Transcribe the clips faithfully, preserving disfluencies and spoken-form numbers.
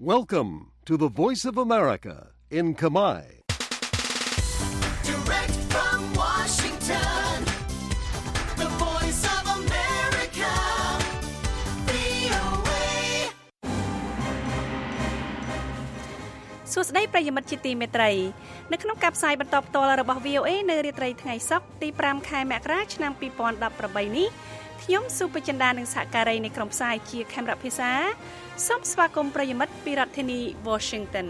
Welcome to the Voice of America in Khmer. Direct from Washington, the Voice of America, វី អូ เอសួស្តីប្រិយមិត្តជាទីមេត្រីនៅក្នុងការផ្សាយបន្តផ្ទាល់របស់ វី អូ เอ នៅរាត្រីថ្ងៃសុក្រទីប្រាំខែមករាឆ្នាំពីរពាន់ដប់ប្រាំបីនេះខ្ញុំសុភចិន្តានិងសហការីនៃក្រុមផ្សាយជាខេមរៈភាសាសូមស្វាគមន៍ប្រិយមិត្តពីរដ្ឋធានី Washington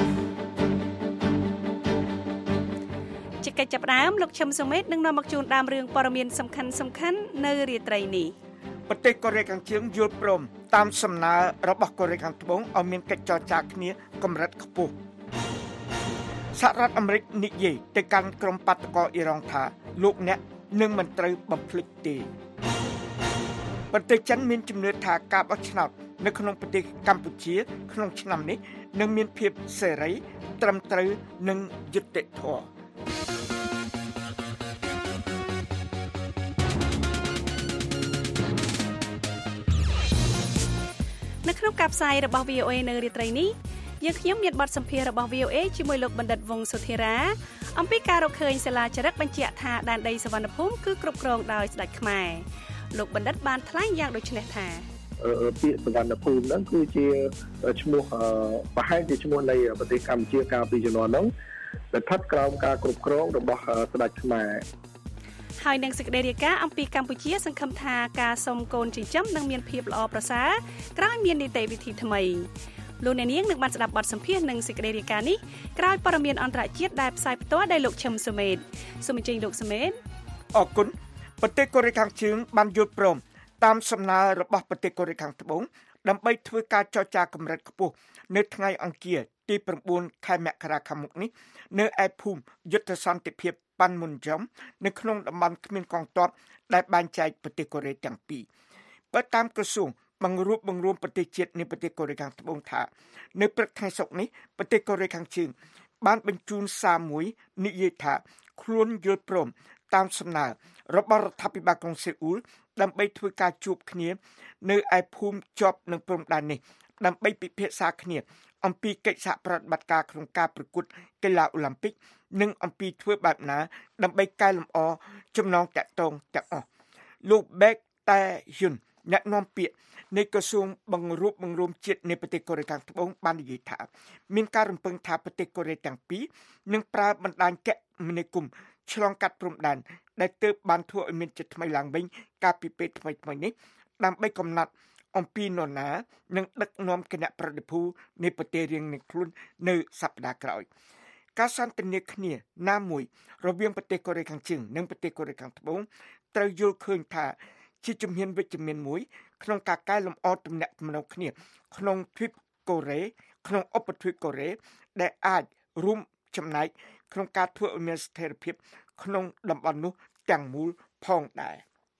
ជាកិច្ចចាប់ផ្ដើមលោកឈឹមសុមេតនឹងនាំមកជូនដើមរឿងព័ត៌មានសំខាន់សំខាន់នៅរាត្រីនេះប្រទេសកូរ៉េខាងជើងយល់ព្រមតាមសំណើរបស់កូរ៉េខាងត្បូងឲ្យមានកិច្ចចរចាគ្នាកម្រិតខ្ពស់សហរដ្ឋអាមេរិកនិយាយទៅកាន់ក្រុមបាតកោអ៊ីរ៉ង់ថាលោកអ្នកនឹងមិនត្រូវបំភ្លេចទេប្រទេសចិនមានជំនឿថាការបោះឆ្នោតនៅក្នុងប្រទេសកម្ពុជាក្នុងឆ្នាំនេះនឹងមានភាពសេរីត្រឹមត្រូវនិងយុត្តិធម៌នៅក្នុងការផ្សាយរបស់ វី អូ เอ នៅរាត្រីនេះយើងខ្ញុំមានបទសម្ភាសន៍របស់ វី អូ เอ ជាមួយលោកបណ្ឌិតវង្សសុធារាអំពីការរកឃើញសាលាចរិតបញ្ជាក់ថាដែនដីសុវណ្ណភូមិគឺគ្រប់គ្រងដោយស្ដេចខ្មែរលោកបណ្ឌិតបានថ្លែងយ៉ាងដូចនេះថាពាក្យសុវណ្ណភូមិហ្នឹងគឺជាឈ្មោះប្រហែលជាឈ្មោះនៃប្រទេសកម្ពុជាកាលពីជំនាន់ហ្នឹងដែលស្ថិតក្រោមការគ្រប់គ្រងរបស់ស្ដេចខ្មែរហើយនឹងសេចក្តីរាយការណ៍អំពីកម្ពុជាសង្ឃឹមថាការសុំកូនចិញ្ចឹមនឹងមានភាពល្អប្រសើរក្រោយមាននីតិវិធីថ្មីលោកអ្នកនាងនឹងបានស្ដាប់បទសម្ភាសន៍និងសេចក្តីរាយការណ៍នេះក្រោយព័ត៌មានអន្តរជាតិដែលផ្សាយផ្ទាល់ដោយលោកឈឹមសុមេតសូមអញ្ជើញលោកសុមេតអរគុណប្រទេសកូរ៉េខាងជើងបានយល់ព្រមតាមសំណើរបស់ប្រទេសកូរ៉េខាងត្បូងដើម្បីធ្វើការចរចាកម្រិតខ្ពស់នៅថ្ងៃអង្គារទីប្រាំបួនខែមករាខាងមុខនេះនៅឯភូមិយុទ្ធសន្តិភាពប៉ាន់មុនចំនៅក្នុងតំបន់គ្មានកងទ័ពដែលបែងចែកប្រទេសកូរ៉េទាំងពីរបើតាមក្រសួងបង្រួបបង្រួមប្រទេសជាតិនៃប្រទេសកូរ៉េខាងត្បូងថានៅព្រឹកថ្ងៃសុក្រនេះប្រទេសកូរ៉េខាងជើងបានបញ្ជូនសារមួយនិយាយថាខ្លួនយល់ព្រមតាមសំណើរបស់រដ្ឋាភិបាលក្រុងសេអ៊ូលដើម្បីធ្វើការជួបគ្នានៅឯភូមិជាប់នឹងព្រំដែននេះដើម្បីពិភាក្សាគ្នាអំពីកិច្ចសហប្រតិបត្តិការក្នុងការប្រកួតកីឡាអូឡ িম্প ិកនិងអំពីធ្វើបែបណាដើម្បីកែលម្អចំណងតាក់ទងទាំងអស់លោកបេកតែយុនអ្នកនាំពាក្យនៃក្រសួងបង្រួបបង្រួមជាតិនៃប្រទេសកូរ៉េខាងត្បូងបាននិយាយថាមានការរំពឹងថាប្រទេសកូរ៉េទាំងពីរនឹងប្រើបណ្ដាញគមនាគមន៍ឆ្លងកាត់ព្រំដែនដែលទើបបានធ្វើឲ្យមានចិត្តថ្មីឡើងវិញកាលពីពេលថ្មីៗនេះដើម្បីកំណត់អំពីនរណានឹងដឹកនាំគណៈប្រតិភូនៃប្រទេសរៀងនឹងខ្លួននៅសប្តាហ៍ក្រោយការសន្ទនាគ្នាណាមួយរវាងប្រទេសកូរ៉េខាងជើងនិងប្រទេសកូរ៉េខាងត្បូងត្រូវយល់ឃើញថាជាជំហានវិជ្ជមានមួយក្នុងការកែលម្អទំនាក់ទំនងគ្នាក្នុងទ្វីបកូរ៉េក្នុងឧបទ្វីបកូរ៉េដែលអាចរួមចំណែកក្នុងការធ្វើឲ្យមានស្ថិរភាពក្នុងតំបន់នោះទាំងមូលផងដែរ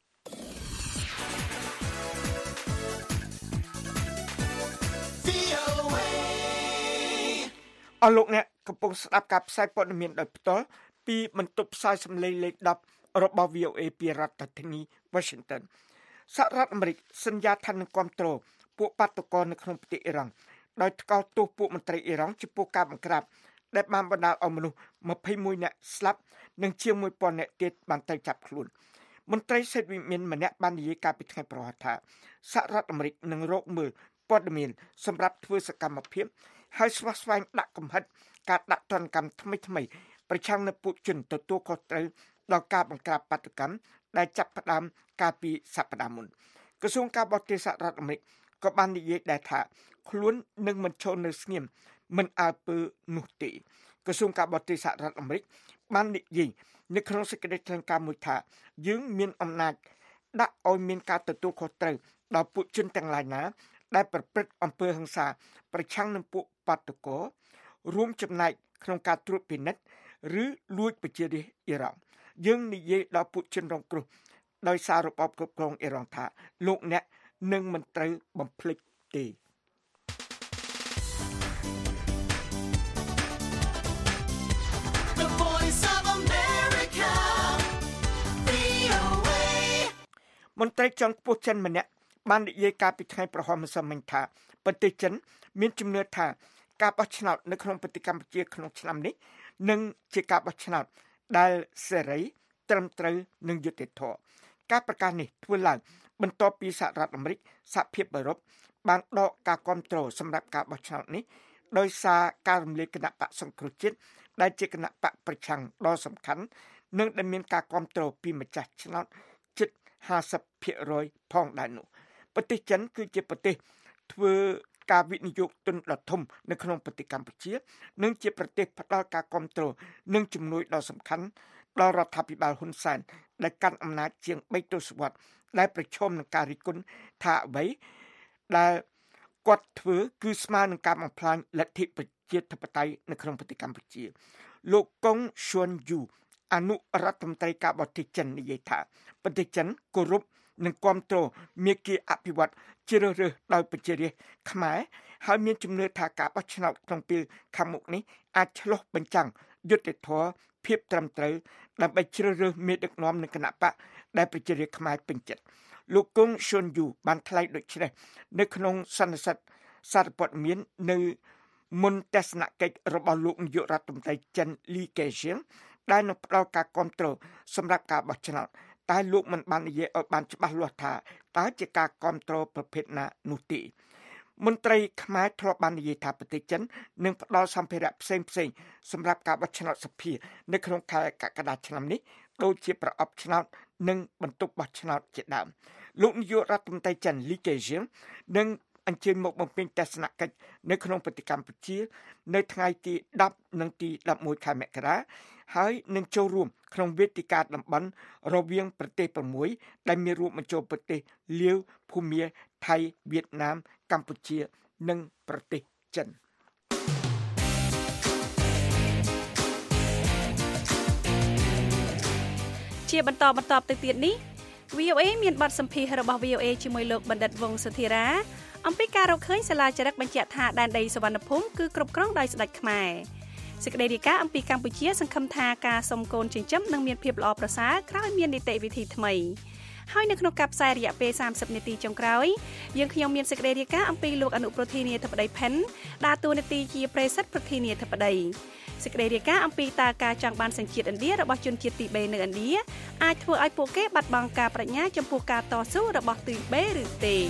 អរលោកអ្នកកំពុងស្ដាប់ការផ្សាយព័ត៌មានដោយផ្ទាល់ពីបន្ទប់ផ្សាយសម្លេងលេខដប់របស់ វី អូ เอ ពីរដ្ឋធានី Washington សហរដ្ឋអាមេរិកសន្យាថានឹងគាំទ្រពួកបាតុករនៅក្នុងប្រទេសអ៊ីរ៉ង់ដោយថ្កោលទោសពួកមន្ត្រីអ៊ីរ៉ង់ចំពោះការបង្ក្រាបដែលបានបណ្ដាលឲ្យមនុស្សម្ភៃមួយនាក់ស្លាប់និងជាងមួយពាន់នាក់ទៀតបានត្រូវចាប់ខ្លួនមន្ត្រីសេដ្ឋវិមានម្នាក់បាននិយាយកាលពីថ្ងៃប្រហ័សថាសហរដ្ឋអាមេរិកនឹងរកមើលព័ត៌មានសម្រាប់ធ្វើសកម្មភាពហើយស្វះស្វែងដាក់កំហិតការដាក់ទណ្ឌកម្មថ្មីថ្មីប្រឆាំងនឹងពួកជនទទួលខុសត្រូវដល់ការបង្ក្រាបបាតុកម្មដែលចាប់ផ្ដើមកាលពីសប្តាហ៍មុនក្រសួងការបរទេសសហរដ្ឋអាមេរិកក៏បាននិយាយដែរថាខ្លួននឹងមិនឈរនៅស្ងៀមមិនអើពើនោះទេក្រសួងការបរទេសសហរដ្ឋអាមេរិកបាននិយាយនៅក្នុងសេចក្តីថ្លែងការណ៍មួយថាយើងមានអំណាចដាក់ឲ្យមានការទទួលខុសត្រូវដល់ពួកជនទាំងឡាយណាដែលប្រព្រឹត្តអំពើហិង្សាប្រឆាំងនឹងពួកបាតុកររួមចំណែកក្នុងការត្រួតពិនិត្យឬលួចប្រជារាស្ត្រអ៊ីរ៉ង់យើងនិយាយដល់ពួកជនរងគ្រោះដោយសាររបបគ្រប់គ្រងអ៊ីរ៉ង់ថាលោកអ្នកនឹងមិនត្រូវបំភ្លេចទេមន្ត្រីជាន់ខ្ពស់ចិនម្នាក់បាននិយាយការពីថ្ងៃប្រហោះម្សិលមិញថាប្រទេសចិនមានជំនឿថាការបោះឆ្នោតនៅក្នុងប្រទេសកម្ពុជាក្នុងឆ្នាំនេះនឹងជាការបោះឆ្នោតដែលសេរីត្រឹមត្រូវនិងយុត្តិធម៌ការប្រកាសនេះធ្វើឡើងបន្ទាប់ពីសហរដ្ឋអាមេរិកសហភាពអឺរ៉ុបបានដកការគាំទ្រសម្រាប់ការបោះឆ្នោតនេះដោយសារការរំលាយគណៈបកសង្គ្រោះជាតិដែលជាគណៈបកប្រឆាំងដ៏សំខាន់និងដែលមានការគាំទ្រពីម្ចាស់ឆ្នោតជិត ห้าสิบភាគរយ ផងដែរនោះប្រទេសចិនគឺជាប្រទេសធ្វើការវិនិយោគទុនដ៏ធំនៅក្នុងប្រទេសកម្ពុជានិងជាប្រទេសផ្ដល់ការគាំទ្រនិងជំនួយដ៏សំខាន់ដល់រដ្ឋាភិបាលហ៊ុនសែនដែលកាន់អំណាចជាងបីទសវត្សរ៍ដែលប្រឈមនឹងការរិះគន់ថាអ្វីដែលគាត់ធ្វើគឺស្មើនឹងការបំផ្លាញលទ្ធិប្រជាធិបតេយ្យនៅក្នុងប្រទេសកម្ពុជាលោកកុងស៊ុនយូអនុរដ្ឋមន្ត្រីការបរទេសចិននិយាយថាប្រទេសចិនគោរពនិងគាំទ្រមេគាអភិវឌ្ឍជ្រើសរើសដោយប្រជារាស្ត្រខ្មែរហើយមានជំនឿថាការបោះឆ្នោតក្នុងពេលខាងមុខនេះអាចឆ្លុះបញ្ចាំងយុត្តិធម៌ភាពត្រឹមត្រូវដើម្បីជ្រើសរើសមេដឹកនាំនៃគណៈបកដែលប្រជារាស្ត្រខ្មែរពេញចិត្តលោកកុងស៊ុនយូបានថ្លែងដូចនេះនៅក្នុងសន្និសីទសារព័ត៌មាននៅមុនទស្សនកិច្ចរបស់លោកនាយករដ្ឋមន្ត្រីចិនលីកេហ្សៀងដែលនឹងផ្ដល់ការគាំទ្រសម្រាប់ការបោះឆ្នោតតែលោកមិនបាននិយាយឲ្យបានច្បាស់លាស់ថាតើជាការគាំទ្រប្រភេទណានោះទេមន្ត្រីខ្មែរធ្លាប់បាននិយាយថាប្រទេសចិននឹងផ្ដល់សម្ភារៈផ្សេងៗសម្រាប់ការបោះឆ្នោតសភានៅក្នុងខែកក្កដាឆ្នាំនេះដូចជាប្រអប់ឆ្នោតនិងបន្ទប់បោះឆ្នោតជាដើមលោកនាយករដ្ឋមន្ត្រីចិនលីកេហ្សៀងនឹងអញ្ជើញមកបំពេញទស្សនកិច្ចនៅក្នុងប្រទេសកម្ពុជានៅថ្ងៃទីដប់និងទីដប់មួយខែមករាហើយនឹងចូលរួមក្នុងវេទិកាតំបន់រវាងប្រទេសប្រាំមួយដែលមានរួមបញ្ចូលប្រទេសលាវភូមាថៃវៀតណាមកម្ពុជានិងប្រទេសចិនជាបន្តបន្តទៅទៀតនេះ វី អូ អេ មានបទសម្ភាសន៍របស់ វី អូ អេ ជាមួយលោកបណ្ឌិតវង្សសុធារាអំពីការរកឃើញសាលាចរិកបញ្ជាក់ថាដែនដីសុវណ្ណភូមិគឺគ្រប់គ្រងដោយស្ដេចខ្មែរសេចក្តីរាយការណ៍អំពីកម្ពុជាសង្ឃឹមថាការសុំកូនចិញ្ចឹមនឹងមានភាពល្អប្រសើរក្រោយមាននីតិវិធីថ្មីហើយនៅក្នុងការផ្សាយរយៈពេលសាមសិបនាទីចុងក្រោយយើងខ្ញុំមានសេចក្តីរាយការណ៍អំពីលោកអនុប្រធានាធិបតីផិនដើរតួនាទីជាប្រេសិតប្រធានាធិបតីសេចក្តីរាយការណ៍អំពីតើការចង់បានសញ្ជាតិឥណ្ឌារបស់ជនជាតិទីបេនៅឥណ្ឌាអាចធ្វើឲ្យពួកគេបាត់បង់ការប្រាជ្ញាចំពោះការតស៊ូរបស់ទីបេឬទេ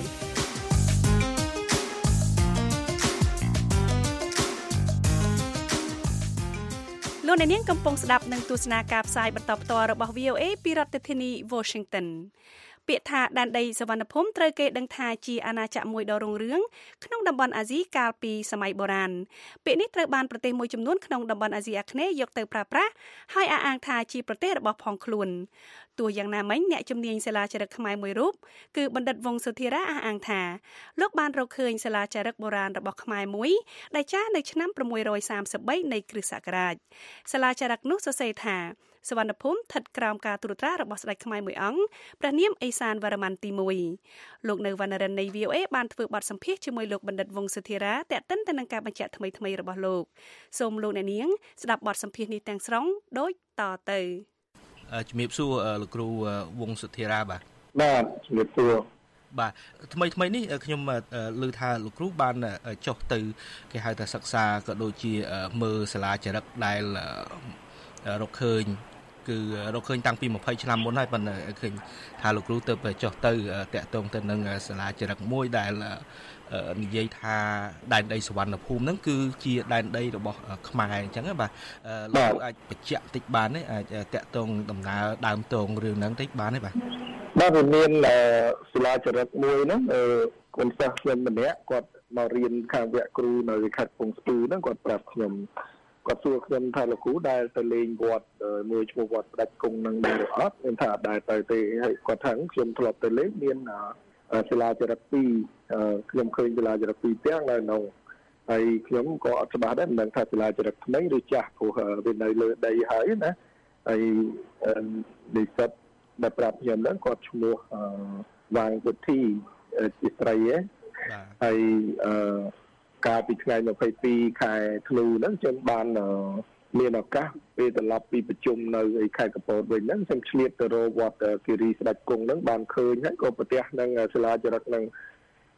លោកអ្នកនាងកំពុងស្ដាប់និងទស្សនាការផ្សាយបន្តផ្ទាល់របស់ វី អូ អេ ពីរដ្ឋធានី Washington ពាក្យថាដែនដីសុវណ្ណភូមិត្រូវគេដឹងថាជាអាណាចក្រមួយដ៏រុងរឿងក្នុងតំបន់អាស៊ីកាលពីសម័យបុរាណពាក្យនេះត្រូវបានប្រទេសមួយចំនួនក្នុងតំបន់អាស៊ីអាគ្នេយ៍យកទៅប្រើប្រាស់ហើយអះអាងថាជាប្រទេសរបស់ផងខ្លួនទោះយ៉ាងណាមិញអ្នកជំនាញសាលាចារឹកខ្មែរមួយរូបគឺបណ្ឌិតវង្សសុធារាអះអាងថាលោកបានរកឃើញសាលាចារឹកបុរាណរបស់ខ្មែរមួយដែលចាស់នៅឆ្នាំប្រាំមួយរយសាមសិបបីនៃគ្រិស្តសករាជសាលាចារឹកនោះសរសេរថាសុវណ្ណភូមិស្ថិតក្រោមការត្រួតត្រារបស់ស្ដេចខ្មែរមួយអង្គព្រះនាមអេសានវរ្ម័នទីមួយលោកនៅវណ្ណរិននៃ វី អូ អេ បានធ្វើបទសម្ភាសន៍ជាមួយលោកបណ្ឌិតវង្សសុធារាទាក់ទិនទៅនឹងការបញ្ជាក់ថ្មីៗរបស់លោកសូមលោកអ្នកនាងស្ដាប់បទសម្ភាសន៍នេះទាំងស្រុងដូចតទៅជំរាបសួរលោកគ្រូវង្សសុធារាបាទបាទជំរាបសួរបាទថ្មីថ្មីនេះខ្ញុំឮថាលោកគ្រូបានចុះទៅគេហៅថាសិក្សាក៏ដូចជាមើលសាលាចារឹកដែលរកឃើញគឺរកឃើញតាំងពីម្ភៃឆ្នាំមុនហើយប៉ុន្តែឃើញថាលោកគ្រូទៅចុះទៅតាក់ទងទៅនឹងសាលាចារឹកមួយដែលនិយាយថាដែនដីសុវណ្ណភូមិហ្នឹងគឺជាដែនដីរបស់ខ្មែរអញ្ចឹងបាទលោកអាចបញ្ជាក់បន្តិចបានទេអាចតាក់ទងដំណើរដើមតងរឿងហ្នឹងតិចបានទេបាទបាទវាមានសាលាចារឹកមួយហ្នឹងកូនសិស្សខ្ញុំម្នាក់គាត់មករៀនខាងវគ្គគ្រូនៅខេត្តកំពង់ស្ពឺហ្នឹងគាត់ប្រាប់ខ្ញុំគាត់សួរខ្ញុំថាលោកគ្រូដែលទៅលេងវត្តមួយឈ្មោះវត្តផ្ដាច់គង់នឹងដែរអត់ខ្ញុំថាដែរទៅទេហើយគាត់ថាខ្ញុំធ្លាប់ទៅលេងមានសាលាចារឹកពីរខ្ញុំឃើញសាលាចារឹកពីរទាំងនៅក្នុងហើយខ្ញុំក៏អត់ច្បាស់ដែរមិនដឹងថាសាលាចារឹកថ្មីឬចាស់ព្រោះវានៅលើដីហើយណាហើយនិស្សិតដែលប្រាប់ខ្ញុំហ្នឹងគាត់ឈ្មោះវាងពុទ្ធីជាស្រីហ៎ហើយកាលពីថ្ងៃម្ភៃពីរខែធ្នូហ្នឹងខ្ញុំបានមានឱកាសពេលត្រឡប់ពីប្រជុំនៅឯខេត្តកំពតវិញហ្នឹងខ្ញុំឆ្លៀតទៅរកវត្តគិរីស្ដេចគង់ហ្នឹងបានឃើញហើយក៏ប្រទះនឹងសាលាចារឹកហ្នឹង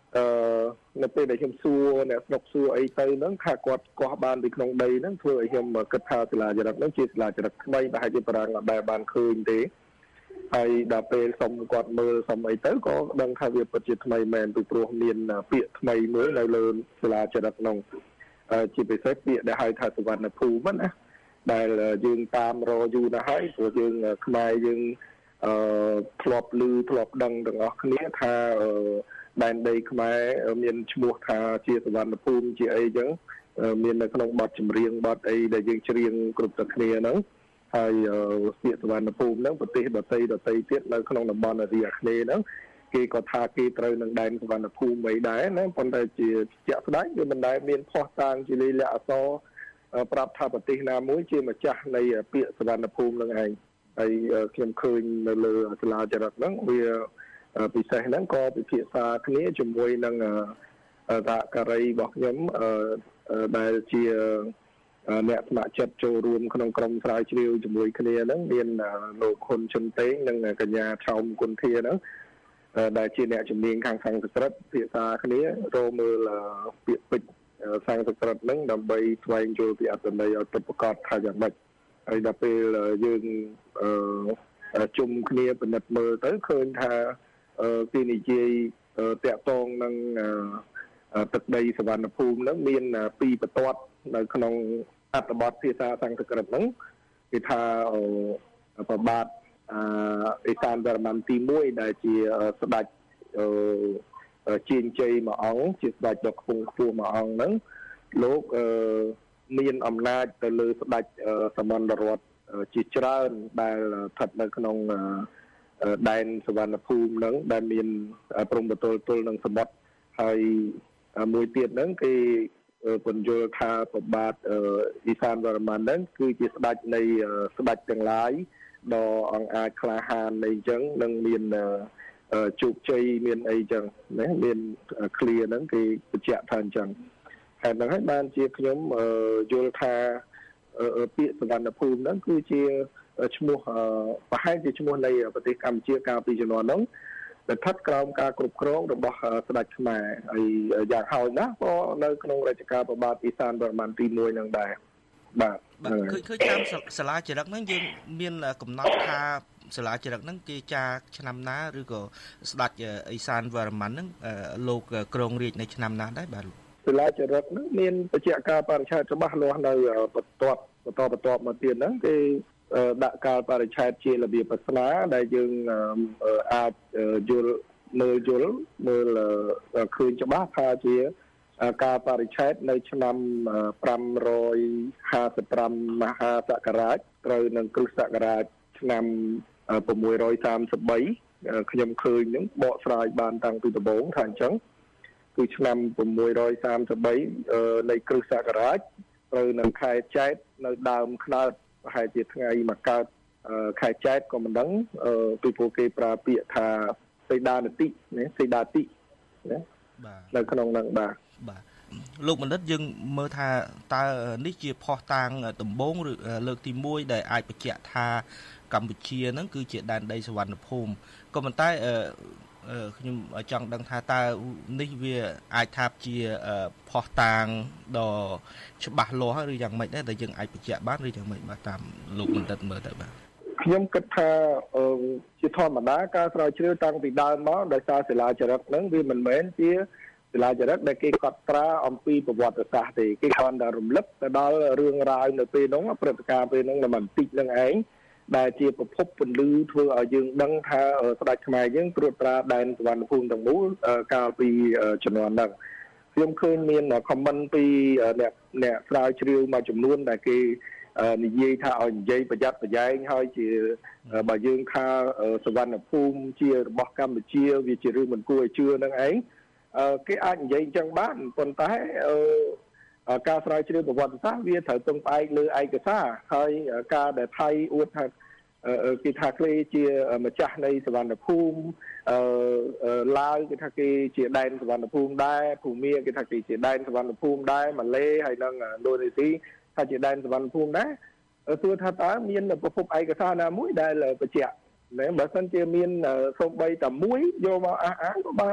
អឺនៅពេលដែលខ្ញុំសួរអ្នកស្រុកសួរអីទៅហ្នឹងថាគាត់កោះបានពីក្នុងដីហ្នឹងធ្វើឲ្យខ្ញុំគិតថាសាលាចរិតហ្នឹងជាសាលាចរិតថ្មីប្រហែលជាប្រាំងអត់ដែលបានឃើញទេហើយដល់ពេលសុំគាត់មើលសុំអីទៅក៏ដឹងថាវាពិតជាថ្មីមែនពីព្រោះមានពាក្យថ្មីមួយនៅលើសាលាចរិតហ្នឹងជាពិសេសពាក្យដែលហៅថាសវណ្ណភូមិណាដែលយើងតាមរយូរណាស់ហើយព្រោះយើងខ្មែរយើងអឺធ្លាប់ឮធ្លាប់ដឹងទាំងអស់គ្នាថាដែនដីខ្មែរមានឈ្មោះថាជាសវណ្ណភូមិជាអីចឹងមាននៅក្នុងបទចម្រៀងបទអីដែលយើងច្រៀងគ្រប់តែគ្នាហ្នឹងហើយពាក្យសវណ្ណភូមិហ្នឹងប្រទេសដទៃដទៃទៀតនៅក្នុងតំបន់អាស៊ីអាគ្នេយ៍ហ្នឹងគេក៏ថាគេត្រូវនឹងដែនសវណ្ណភូមិអីដែរណាប៉ុន្តែជាជាក់ស្ដែងវាមិនដែលមានផុសតាងជាលិលាអក្សរប្រាប់ថាប្រទេសណាមួយជាម្ចាស់នៃពាក្យសវណ្ណភូមិនឹងឯងហើយខ្ញុំឃើញនៅលើសាលាចរិតហ្នឹងវាពិសេសហ្នឹងក៏ពិភាក្សាគ្នាជាមួយនឹងសហការីរបស់ខ្ញុំដែលជាអ្នកស្ម័គ្រចិត្តចូលរួមក្នុងក្រុមស្រាវជ្រាវជាមួយគ្នាហ្នឹងមានលោកហ៊ុនជុនតេងនិងកញ្ញាឆោមគុន្ធាហ្នឹងដែលជាអ្នកជំនាញខាងសាំងស្ក្រឹតពិភាក្សាគ្នារកមើលពាក្យពេចន៍សាំងស្ក្រឹតហ្នឹងដើម្បីស្វែងយល់ពីអត្ថន័យឲ្យពិតប្រាកដថាយ៉ាងម៉េចហើយដល់ពេលយើងជុំគ្នាពិនិត្យមើលទៅឃើញថាគេនិយាយតាក់ទងនឹងទឹកដីសវណ្ណភូមិហ្នឹងមានពីរបន្ទាត់នៅក្នុងអត្ថបទភាសាសំស្ក្រឹតហ្នឹងគេថាប្របាទអេសានវរ្ម័នទីមួយដែលជាស្ដេចជាងជ័យមួយអង្គជាស្ដេចដ៏ខ្ពង់ខ្ពស់មួយអង្គហ្នឹងលោកមានអំណាចទៅលើស្ដេចសមន្តរដ្ឋជាច្រើនដែលស្ថិតនៅក្នុងដែនសវណ្ណភូមិហ្នឹងដែលមានព្រំប្រទល់ទល់នឹងសមុទ្រហើយមួយទៀតហ្នឹងគេពន្យល់ថាប្របាទអ៊ីសានវរ្ម័នហ្នឹងគឺជាស្ដេចនៃស្ដេចទាំងឡាយដ៏អង្អាចក្លាហានអីចឹងនឹងមានជោគជ័យមានអីចឹងណាមានឃ្លាហ្នឹងគេបញ្ជាក់ថាអញ្ចឹងហើយហ្នឹងហើយបានជាខ្ញុំយល់ថាពាក្យសវណ្ណភូមិហ្នឹងគឺជាឈ្មោះប្រហែលជាឈ្មោះនៃប្រទេសកម្ពុជាកាលពីជំនាន់ហ្នឹងស្ថិតក្រោមការគ្រប់គ្រងរបស់ស្ដេចខ្មែរហើយយ៉ាងហោចណាស់ក៏នៅក្នុងរជ្ជកាលព្រះបាទអ៊ីសានវរ្ម័នទីមួយហ្នឹងដែរបាទបាទឃើញឃើញតាមសាលាចរិតហ្នឹងយើងមានកំណត់ថាសាលាចរិតហ្នឹងគេចាឆ្នាំណាឬក៏ស្ដេចអ៊ីសានវរ្ម័នហ្នឹងលោកគ្រងរាជនៅឆ្នាំណាដែរបាទសាលាចរិតហ្នឹងមានបច្ចៈកាលបរិច្ឆេទច្បាស់លាស់នៅបន្ទាប់បន្តបន្ទាប់មកទៀតហ្នឹងគេដាក់កាលបរិច្ឆេទជារបៀបសាសនាដែលយើងអាចយល់មើលយល់មើលឃើញច្បាស់ថាជាកាលបរិច្ឆេទនៅឆ្នាំប្រាំរយហាសិបប្រាំមហាសករាជត្រូវនឹងគ្រិស្តសករាជឆ្នាំប្រាំមួយរយសាមសិបបីខ្ញុំឃើញនឹងបកស្រាយបានតាំងពីដំបូងថាអញ្ចឹងគឺឆ្នាំប្រាំមួយរយសាមសិបបីនៃគ្រិស្តសករាជត្រូវនឹងខែចែកនៅដើមខ្នើតប្រហែលជាថ្ងៃមកកើតខែចែកក៏មិនដឹងពីព្រោះគេប្រើពាក្យថាសីដានតិណាសីដាតិណាបាទនៅក្នុងហ្នឹងបាទបាទលោកបណ្ឌិតយើងមើលថាតើនេះជាផុសតាងដំបូងឬលើកទីមួយដែលអាចបញ្ជាក់ថាកម្ពុជាហ្នឹងគឺជាដែនដីសវណ្ណភូមិក៏ប៉ុន្តែខ្ញុំចង់ដឹងថាតើនេះវាអាចថាជាផុសតាងដ៏ច្បាស់លាស់ឬយ៉ាងម៉េចដែរដែលយើងអាចបញ្ជាក់បានឬយ៉ាងម៉េចបាទតាមលោកបណ្ឌិតមើលទៅបាទខ្ញុំគិតថាជាធម្មតាការស្រាវជ្រាវតាំងពីដើមមកដោយសារសាលាចរិតហ្នឹងវាមិនមែនជាសាលាចរិតដែលគេកត់ត្រាអំពីប្រវត្តិសាស្ត្រទេគេគ្រាន់តែរំលឹកទៅដល់រឿងរ៉ាវនៅពេលហ្នឹងព្រឹត្តិការណ៍ពេលហ្នឹងតែបន្តិចហ្នឹងឯងដែលជាប្រភពពន្លឺធ្វើឲ្យយើងដឹងថាស្ដេចខ្មែរយើងត្រួតត្រាដែនសវណ្ណភូមិទាំងមូលកាលពីជំនាន់ហ្នឹងខ្ញុំឃើញមាន comment ពីអ្នកអ្នកស្រាវជ្រាវមួយចំនួនដែលគេនិយាយថាឲ្យនិយាយប្រយ័ត្នប្រយែងហើយជាបើយើងថាសវណ្ណភូមិជារបស់កម្ពុជាវាជារឿងមិនគួរឲ្យជឿនឹងឯងគេអាចនិយាយអញ្ចឹងបានប៉ុន្តែការស្រាវជ្រាវប្រវត្តិសាស្ត្រវាត្រូវពឹងផ្អែកលើឯកសារហើយការដែលថៃអួតថាគេថាគេជាម្ចាស់នៃសវណ្ណភូមិឡាវគេថាគេជាដែនសវណ្ណភូមិដែរភូមាគេថាគេជាដែនសវណ្ណភូមិដែរម៉ាឡេហើយនិងឥណ្ឌូនេស៊ីថាជាដែនសវណ្ណភូមិដែរទោះថាតើមានប្រភពឯកសារណាមួយដែលបញ្ជាក់ណាបើមិនជាមានសូម្បីតែមួយយកមកអះអាងក៏បានដែរ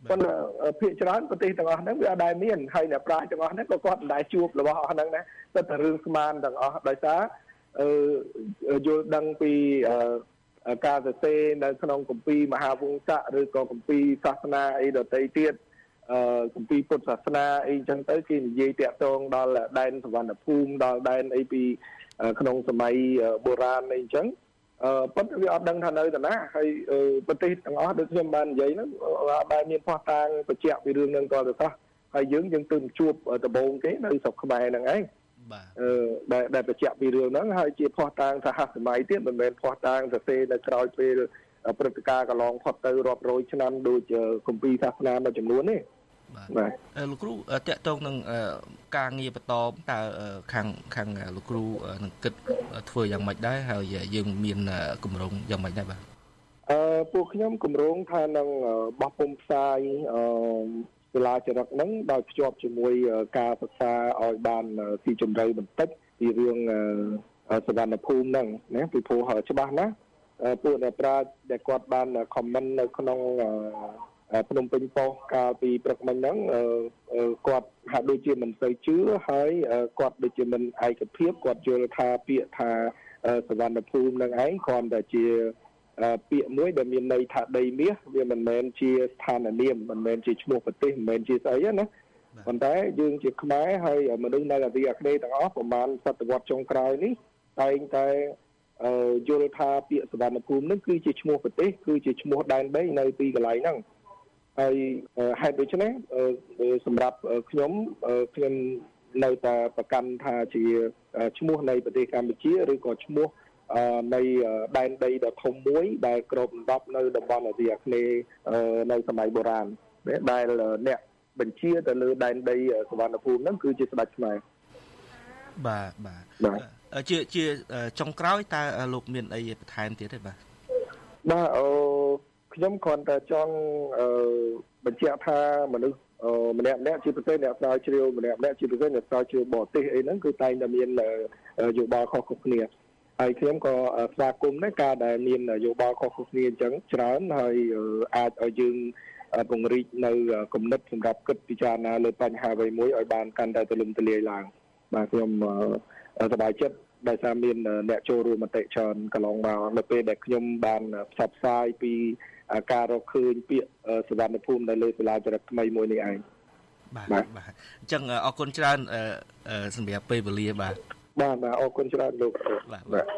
ប៉ុន្តែភាគច្រើនប្រទេសទាំងអស់ហ្នឹងវាអត់ដែលមានហើយអ្នកប្រាជ្ញទាំងអស់ហ្នឹងក៏គាត់មិនដែលជួបរបស់អស់ហ្នឹងណាតែតែរឿងស្មានទាំងអស់ដោយសារអឺយល់ដឹងពីការសរសេរនៅក្នុងគម្ពីរមហាវង្សៈឬក៏គម្ពីរសាសនាអីដទៃទៀតអឺគម្ពីរពុទ្ធសាសនាអីចឹងទៅគេនិយាយតាក់ទងដល់ដែនសវណ្ណភូមិដល់ដែនអីពីក្នុងសម័យបុរាណអីចឹងអឺប៉ុន្តែវាអត់ដឹងថានៅទៅណាហើយប្រទេសទាំងអស់ដូចខ្ញុំបាននិយាយហ្នឹងអត់ដែលមានផុសតាងបញ្ជាក់ពីរឿងហ្នឹងតទៅសោះហើយយើងយើងទៅជួបដំបូងគេនៅស្រុកខ្មែរហ្នឹងឯងបាទអឺដែលដែលបញ្ជាក់ពីរឿងហ្នឹងហើយជាផុសតាងសហសម័យទៀតមិនមែនផុសតាងសរសេរនៅក្រោយពេលព្រឹត្តិការណ៍កន្លងផុតទៅរាប់រយឆ្នាំដូចគម្ពីរសាសនាមួយចំនួនទេបាទលោកគ្រូតកតងនឹងការងារបន្តតើខាងខាងលោកគ្រូនឹងគិតធ្វើយ៉ាងម៉េចដែរហើយយើងមានគម្រោងយ៉ាងម៉េចដែរបាទអឺពួកខ្ញុំគម្រោងថានឹងបោះពុម្ពផ្សាយអឺសាលាចរិតហ្នឹងដោយភ្ជាប់ជាមួយការសិក្សាឲ្យបានទីជម្រៅបន្តិចពីរឿងសវណ្ណភូមិហ្នឹងណាពីព្រោះច្បាស់ណាស់ពួកអ្នកប្រាជ្ញដែលគាត់បាន comment នៅក្នុងភ្នំពេញប៉ុស្តិ៍កាលពីព្រឹកមិញហ្នឹងគាត់ហាក់ដូចជាមិនសូវជឿហើយគាត់ដូចជាមិនឯកភាពគាត់យល់ថាពាក្យថាសវណ្ណភូមិហ្នឹងឯងគ្រាន់តែជាពាក្យមួយដែលមានន័យថាដីមាសវាមិនមែនជាស្ថាននាមមិនមែនជាឈ្មោះប្រទេសមិនមែនជាស្អីណាប៉ុន្តែយើងជាខ្មែរហើយមនុស្សនៅអាស៊ីអាគ្នេយ៍ទាំងអស់ប្រហែលសតវត្សចុងក្រោយនេះតែងតែយល់ថាពាក្យសវណ្ណភូមិហ្នឹងគឺជាឈ្មោះប្រទេសគឺជាឈ្មោះដែនដីនៅទីកន្លែងហ្នឹងហើយហេតុដូច្នេះសម្រាប់ខ្ញុំខ្ញុំនៅតែប្រកាន់ថាជាឈ្មោះនៃប្រទេសកម្ពុជាឬក៏ឈ្មោះនៃដែនដីដ៏ធំមួយដែលគ្របដណ្ដប់នៅតំបន់អាស៊ីអាគ្នេយ៍នៅសម័យបុរាណដែលអ្នកបញ្ជាទៅលើដែនដីសវណ្ណភូមិហ្នឹងគឺជាស្ដេចខ្មែរបាទបាទជាជាចុងក្រោយតើលោកមានអីបន្ថែមទៀតទេបាទបាទអូខ្ញុំគ្រាន់តែចង់បញ្ជាក់ថាមនុស្សម្នាក់ម្នាក់ជាពិសេសអ្នកស្រាវជ្រាវម្នាក់ម្នាក់ជាពិសេសអ្នកស្រាវជ្រាវបរទេសអីហ្នឹងគឺតែងតែមានយោបល់ខុសៗគ្នាហើយខ្ញុំក៏ស្វាគមន៍ដែរការដែលមានយោបល់ខុសៗគ្នាអញ្ចឹងច្រើនហើយអាចឲ្យយើងពង្រីកនៅគំនិតសម្រាប់គិតពិចារណាលើបញ្ហាអ្វីមួយឲ្យបានកាន់តែទូលំទូលាយឡើងបាទខ្ញុំសប្បាយចិត្តដោយសារមានអ្នកចូលរួមមតិច្រើនកន្លងមកនៅពេលដែលខ្ញុំបានផ្សព្វផ្សាយពីការរកឃើញពាក្យសវណ្ណភូមិនៅលើសាលាចរិតថ្មីមួយនេះឯងបាទបាទអញ្ចឹងអរគុណច្រើនសម្រាប់ពេលវេលាបាទបាទបាទអរគុណច្រើនលោកបាទបាទ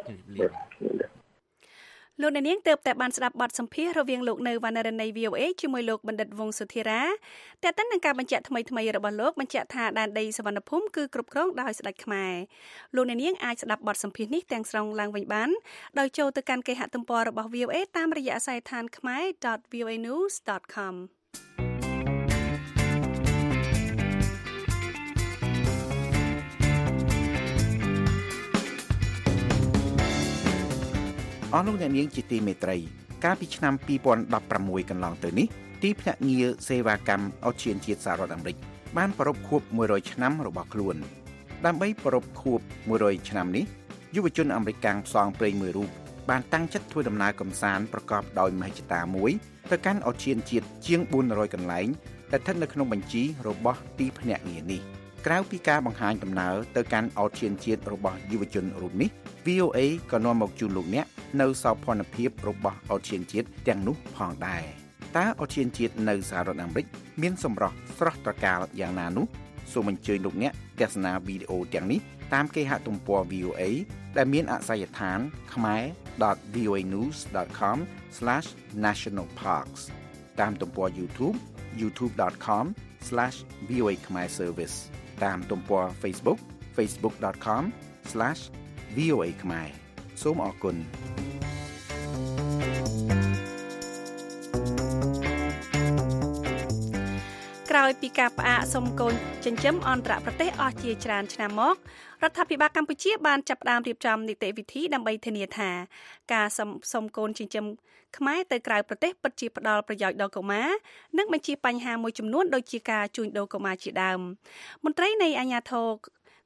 លោកអ្នកនាងទើបតែបានស្ដាប់បទសម្ភាសន៍រវាងលោកនៅវណ្ណរណី វី អូ អេ ជាមួយលោកបណ្ឌិតវង្សសុធារាតែតែនឹងការបញ្ជាក់ថ្មីថ្មីរបស់លោកបញ្ជាក់ថាដែនដីសវណ្ណភូមិគឺគ្រប់គ្រងដោយស្ដេចខ្មែរលោកអ្នកនាងអាចស្ដាប់បទសម្ភាសន៍នេះទាំងស្រុងឡើងវិញបានដោយចូលទៅកាន់គេហទំព័ររបស់ វី អូ អេ តាមរយៈអាស័យដ្ឋាន khmae dot v o a news dot com អស់លោកអ្នកនាងជាទីមេត្រីកាលពីឆ្នាំពីរពាន់ដប់ប្រាំមួយកន្លងទៅនេះទីភ្នាក់ងារសេវាកម្មអូសៀនជាតិសហរដ្ឋអាមេរិកបានប្រារព្ធខួបមួយរយឆ្នាំរបស់ខ្លួនដើម្បីប្រារព្ធខួបមួយរយឆ្នាំនេះយុវជនអាមេរិកកាំងផ្សងព្រេងមួយរូបបានតាំងចិត្តធ្វើដំណើរកម្សាន្តប្រកបដោយមហិច្ឆតាមួយទៅកាន់អូសៀនជាតិជាងបួនរយកន្លែងដែលស្ថិតនៅក្នុងបញ្ជីរបស់ទីភ្នាក់ងារនេះក្រៅពីការបង្ហាញដំណើរទៅកាន់អូសៀនជាតិរបស់យុវជនរូបនេះ វី អូ អេ ក៏នាំមកជូនលោកអ្នកនៅសោភ័ណភាពរបស់អូសៀនជាតិទាំងនោះផងដែរតើអូសៀនជាតិនៅសហរដ្ឋអាមេរិកមានសម្រស់ស្រស់ត្រកាលយ៉ាងណានោះសូមអញ្ជើញលោកអ្នកទស្សនាវីដេអូទាំងនេះតាមគេហទំព័រ វី អូ អេ ដែលមានអាស័យដ្ឋាន khmae dot v o a news dot com slash national parks តាមទំព័រ YouTube youtube dot com slash v o a khmae service តាមទំព័រ Facebook facebook dot com slash v o a khmae សូមអរគុណក្រោយពីការផ្អាកសុំកូនចិញ្ចឹមអន្តរប្រទេសអស់ជាច្រើនឆ្នាំមករដ្ឋាភិបាលកម្ពុជាបានចាប់ផ្ដើមរៀបចំនីតិវិធីដើម្បីធានាថាការសុំសុំកូនចិញ្ចឹមខ្មែរទៅក្រៅប្រទេសពិតជាផ្ដល់ប្រយោជន៍ដល់កុមារនិងបញ្ជាបញ្ហាមួយចំនួនដូចជាការជួញដូរកុមារជាដើមមន្ត្រីនៃអាជ្ញាធរ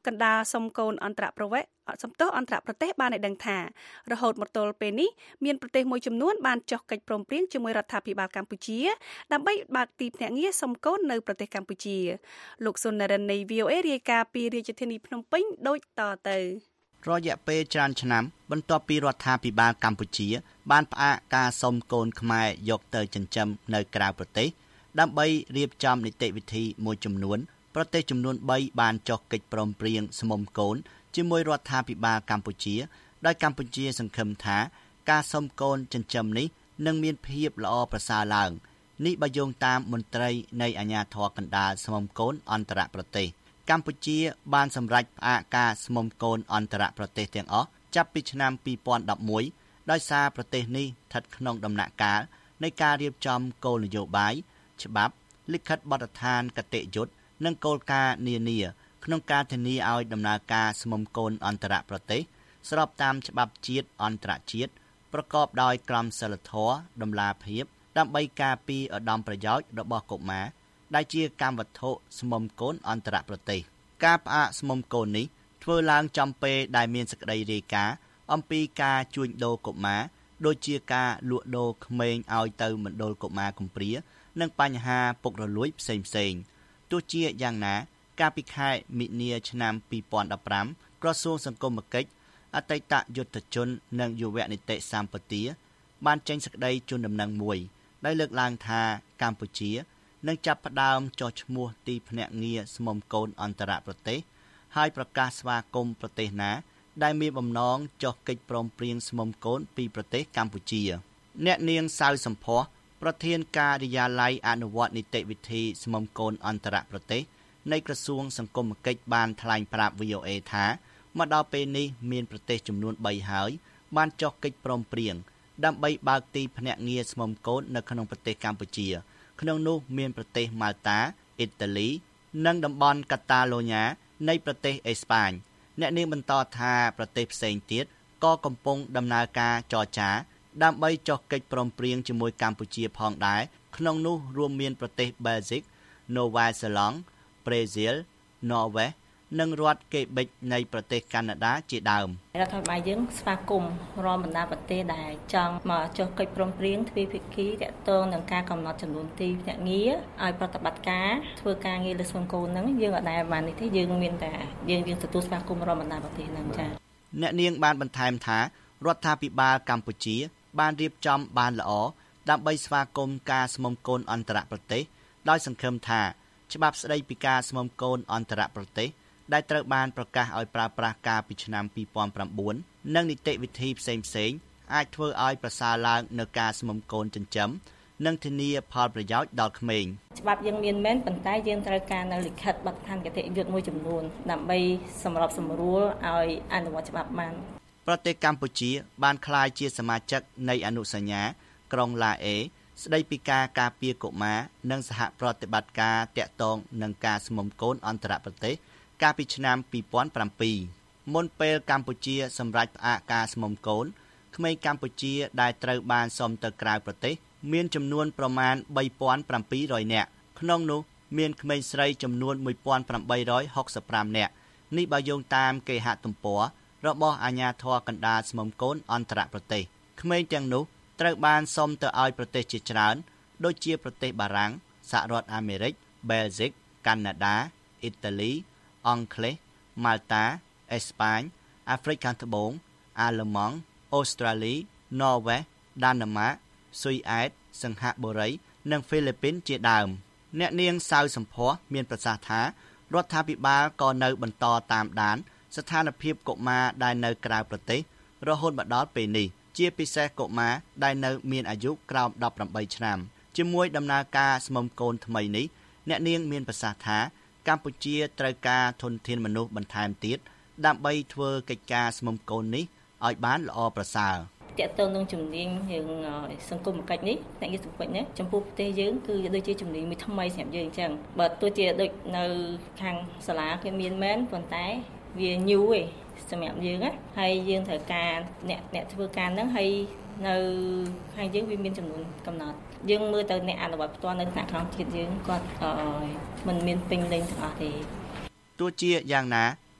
កណ្ដាលសុំកូនអន្តរប្រវេសសំទោសអន្តរប្រទេសបានឲ្យដឹងថារហូតមកទល់ពេលនេះមានប្រទេសមួយចំនួនបានចុះកិច្ចព្រមព្រៀងជាមួយរដ្ឋាភិបាលកម្ពុជាដើម្បីបើកទីភ្នាក់ងារសុំកូននៅប្រទេសកម្ពុជាលោកសុននរិននៃ វី អូ អេ រាយការណ៍ពីរាជធានីភ្នំពេញដូចតទៅរយៈពេលច្រើនឆ្នាំបន្ទាប់ពីរដ្ឋាភិបាលកម្ពុជាបានផ្អាកការសុំកូនខ្មែរយកទៅចិញ្ចឹមនៅក្រៅប្រទេសដើម្បីរៀបចំនីតិវិធីមួយចំនួនប្រទេសចំនួនបីបានចុះកិច្ចព្រមព្រៀងស្មុំកូនជាមួយរដ្ឋាភិបាលកម្ពុជាដោយកម្ពុជាសង្ឃឹមថាការសុំកូនចិញ្ចឹមនេះនឹងមានភាពល្អប្រសើរឡើងនេះបើយោងតាមមន្ត្រីនៃអាជ្ញាធរកណ្ដាលស្មុំកូនអន្តរប្រទេសកម្ពុជាបានសម្រេចផ្អាកការស្មុំកូនអន្តរប្រទេសទាំងអស់ចាប់ពីឆ្នាំពីរពាន់ដប់មួយ ដោយសារប្រទេសនេះស្ថិតក្នុងដំណាក់កាលនៃការរៀបចំគោលនយោបាយច្បាប់លិខិតបទដ្ឋានគតិយុត្តនិងគោលការណ៍នានាក្នុងការធានាឲ្យដំណើរការស្មុំកូនអន្តរប្រទេសស្របតាមច្បាប់ជាតិអន្តរជាតិប្រកបដោយក្រមសីលធម៌តម្លាភាពដើម្បីការពារឧត្តមប្រយោជន៍របស់កុមារដែលជាកម្មវត្ថុស្មុំកូនអន្តរប្រទេសការផ្អាកស្មុំកូននេះធ្វើឡើងចំពេលដែលមានសេចក្តីរាយការណ៍អំពីការជួញដូរកុមារដូចជាការលក់ដូរក្មេងឲ្យទៅមណ្ឌលកុមារកំព្រានិងបញ្ហាពុករលួយផ្សេងផ្សេងទោះជាយ៉ាងណាកាលពីខែមិនិនាឆ្នាំពីរពាន់ដប់ប្រាំក្រសួងសង្គមគិច្ចអតីតយុទ្ធជននិងយុវនីតិសម្បទាបានចេញសេចក្តីជូនដំណឹងមួយដែលលើកឡើងថាកម្ពុជានឹងចាប់ផ្ដើមចុះឈ្មោះទីភ្នាក់ងារស្មុំកូនអន្តរប្រទេសហើយប្រកាសស្វាគមន៍ប្រទេសណាដែលមានបំណងចុះកិច្ចព្រមព្រៀងស្មុំកូនពីប្រទេសកម្ពុជាអ្នកនាងសៅសំភ័សប្រធានការិយាល័យអនុវត្តនីតិវិធីស្មុំកូនអន្តរប្រទេសនៃក្រសួងសង្គមគិច្ចបានថ្លែងប្រាប់ វី អូ អេ ថាមកដល់ពេលនេះមានប្រទេសចំនួនបីហើយបានចុះកិច្ចព្រមព្រៀងដើម្បីបើកទីភ្នាក់ងារស្មុំកូននៅក្នុងប្រទេសកម្ពុជាក្នុងនោះមានប្រទេសម៉ាល់តា អ៊ីតាលីនិងតំបន់កាតាឡូញ៉ានៃប្រទេសអេស្ប៉ាញអ្នកនាងបន្តថាប្រទេសផ្សេងទៀតក៏កំពុងដំណើរការចរចាដើម្បីចុះកិច្ចព្រមព្រៀងជាមួយកម្ពុជាផងដែរក្នុងនោះរួមមានប្រទេសបែលហ្សិក នូវែលសេឡង់ ប្រេស៊ីល ន័រវេសនិងរដ្ឋកេបិចនៃប្រទេសកាណាដាជាដើមរដ្ឋាភិបាលយើងស្វាគមន៍រាល់បណ្ដាប្រទេសដែលចង់មកចុះកិច្ចព្រមព្រៀងទ្វេភាគីទាក់ទងនឹងការកំណត់ចំនួនទីភ្នាក់ងារឲ្យប្រតិបត្តិការធ្វើការងារលើស្មុំកូនហ្នឹងយើងអត់ដែលបាននេះទេយើងមានតែយើងយើងទទួលស្វាគមន៍រាល់បណ្ដាប្រទេសហ្នឹងចា៎អ្នកនាងបានបន្ថែមថារដ្ឋាភិបាលកម្ពុជាបានរៀបចំបានល្អដើម្បីស្វាគមន៍ការស្មុំកូនអន្តរប្រទេសដោយសង្ឃឹមថាច្បាប់ស្តីពីការស្មុំកូនអន្តរប្រទេសដែលត្រូវបានប្រកាសឲ្យប្រើប្រាស់កាលពីឆ្នាំពីរពាន់ប្រាំបួននិងនីតិវិធីផ្សេងៗអាចធ្វើឲ្យប្រសើរឡើងនៅការស្មុំកូនចិញ្ចឹមនិងធានាផលប្រយោជន៍ដល់ក្មេងច្បាប់យើងមានមែនប៉ុន្តែយើងត្រូវការនៅលិខិតបទដ្ឋានគតិយុត្តមួយចំនួនដើម្បីសម្របសម្រួលឲ្យអនុវត្តច្បាប់បានប្រទេសកម្ពុជាបានក្លាយជាសមាជិកនៃអនុសញ្ញាក្រុងឡាអេស្តីពីការការពារកុមារនិងសហប្រតិបត្តិការតាក់ទងនឹងការស្មុំកូនអន្តរប្រទេសកាលពីឆ្នាំពីរពាន់ប្រាំពីរមុនពេលកម្ពុជាសម្រេចផ្អាកការស្មុំកូនក្មេងកម្ពុជាដែលត្រូវបានសុំទៅក្រៅប្រទេសមានចំនួនប្រមាណបីពាន់ប្រាំពីររយនាក់ក្នុងនោះមានក្មេងស្រីចំនួនមួយពាន់ប្រាំបីរយហុកសិបប្រាំនាក់នេះបើយោងតាមគេហទំព័ររបស់អាជ្ញាធរកណ្ដាលស្មុំកូនអន្តរប្រទេសក្មេងទាំងនោះត្រូវបានសុំទៅឲ្យប្រទេសជាច្រើនដូចជាប្រទេសបារាំងសហរដ្ឋអាមេរិកបែលហ្សិកកាណាដាអ៊ីតាលីអង់គ្លេសម៉ាល់តាអេស្ប៉ាញអាហ្វ្រិកខាងត្បូងអាល្លឺម៉ង់អូស្ត្រាលីន័រវេសដាណឺម៉ាកស៊ុយអែតសិង្ហបុរីនិងហ្វីលីពីនជាដើមអ្នកនាងសៅសំភ័សមានប្រសាសន៍ថារដ្ឋាភិបាលក៏នៅបន្តតាមដានស្ថានភាពកុមារដែលនៅក្រៅប្រទេសរហូតមកដល់ពេលនេះជាពិសេសកុមារដែលនៅមានអាយុក្រោមដប់ប្រាំបីឆ្នាំជាមួយដំណើរការស្មុំកូនថ្មីនេះអ្នកនាងមានប្រសាសន៍ថាកម្ពុជាត្រូវការធនធានមនុស្សបន្ថែមទៀតដើម្បីធ្វើកិច្ចការស្មុំកូននេះឲ្យបានល្អប្រសើរតាក់ទងនឹងជំនាញយើងសង្គមគិច្ចនេះអ្នកយេសង្គមគិច្ចនេះចំពោះប្រទេសយើងគឺដូចជាជំនាញមួយថ្មីសម្រាប់យើងអញ្ចឹងបើទោះជាដូចនៅខាងសាលាគេមានមែនប៉ុន្តែវា new ឯងសម្រាប់យើងណាហើយយើងត្រូវការអ្នកអ្នកធ្វើការហ្នឹងហើយនៅខាងយើងវាមានចំនួនកំណត់យើងមើលទៅអ្នកអនុវត្តផ្ទាល់នៅថ្នាក់ក្រោមជាតិយើងគាត់មិនមានពេញលេញទាំងអស់ទេទោះជាយ៉ាងណា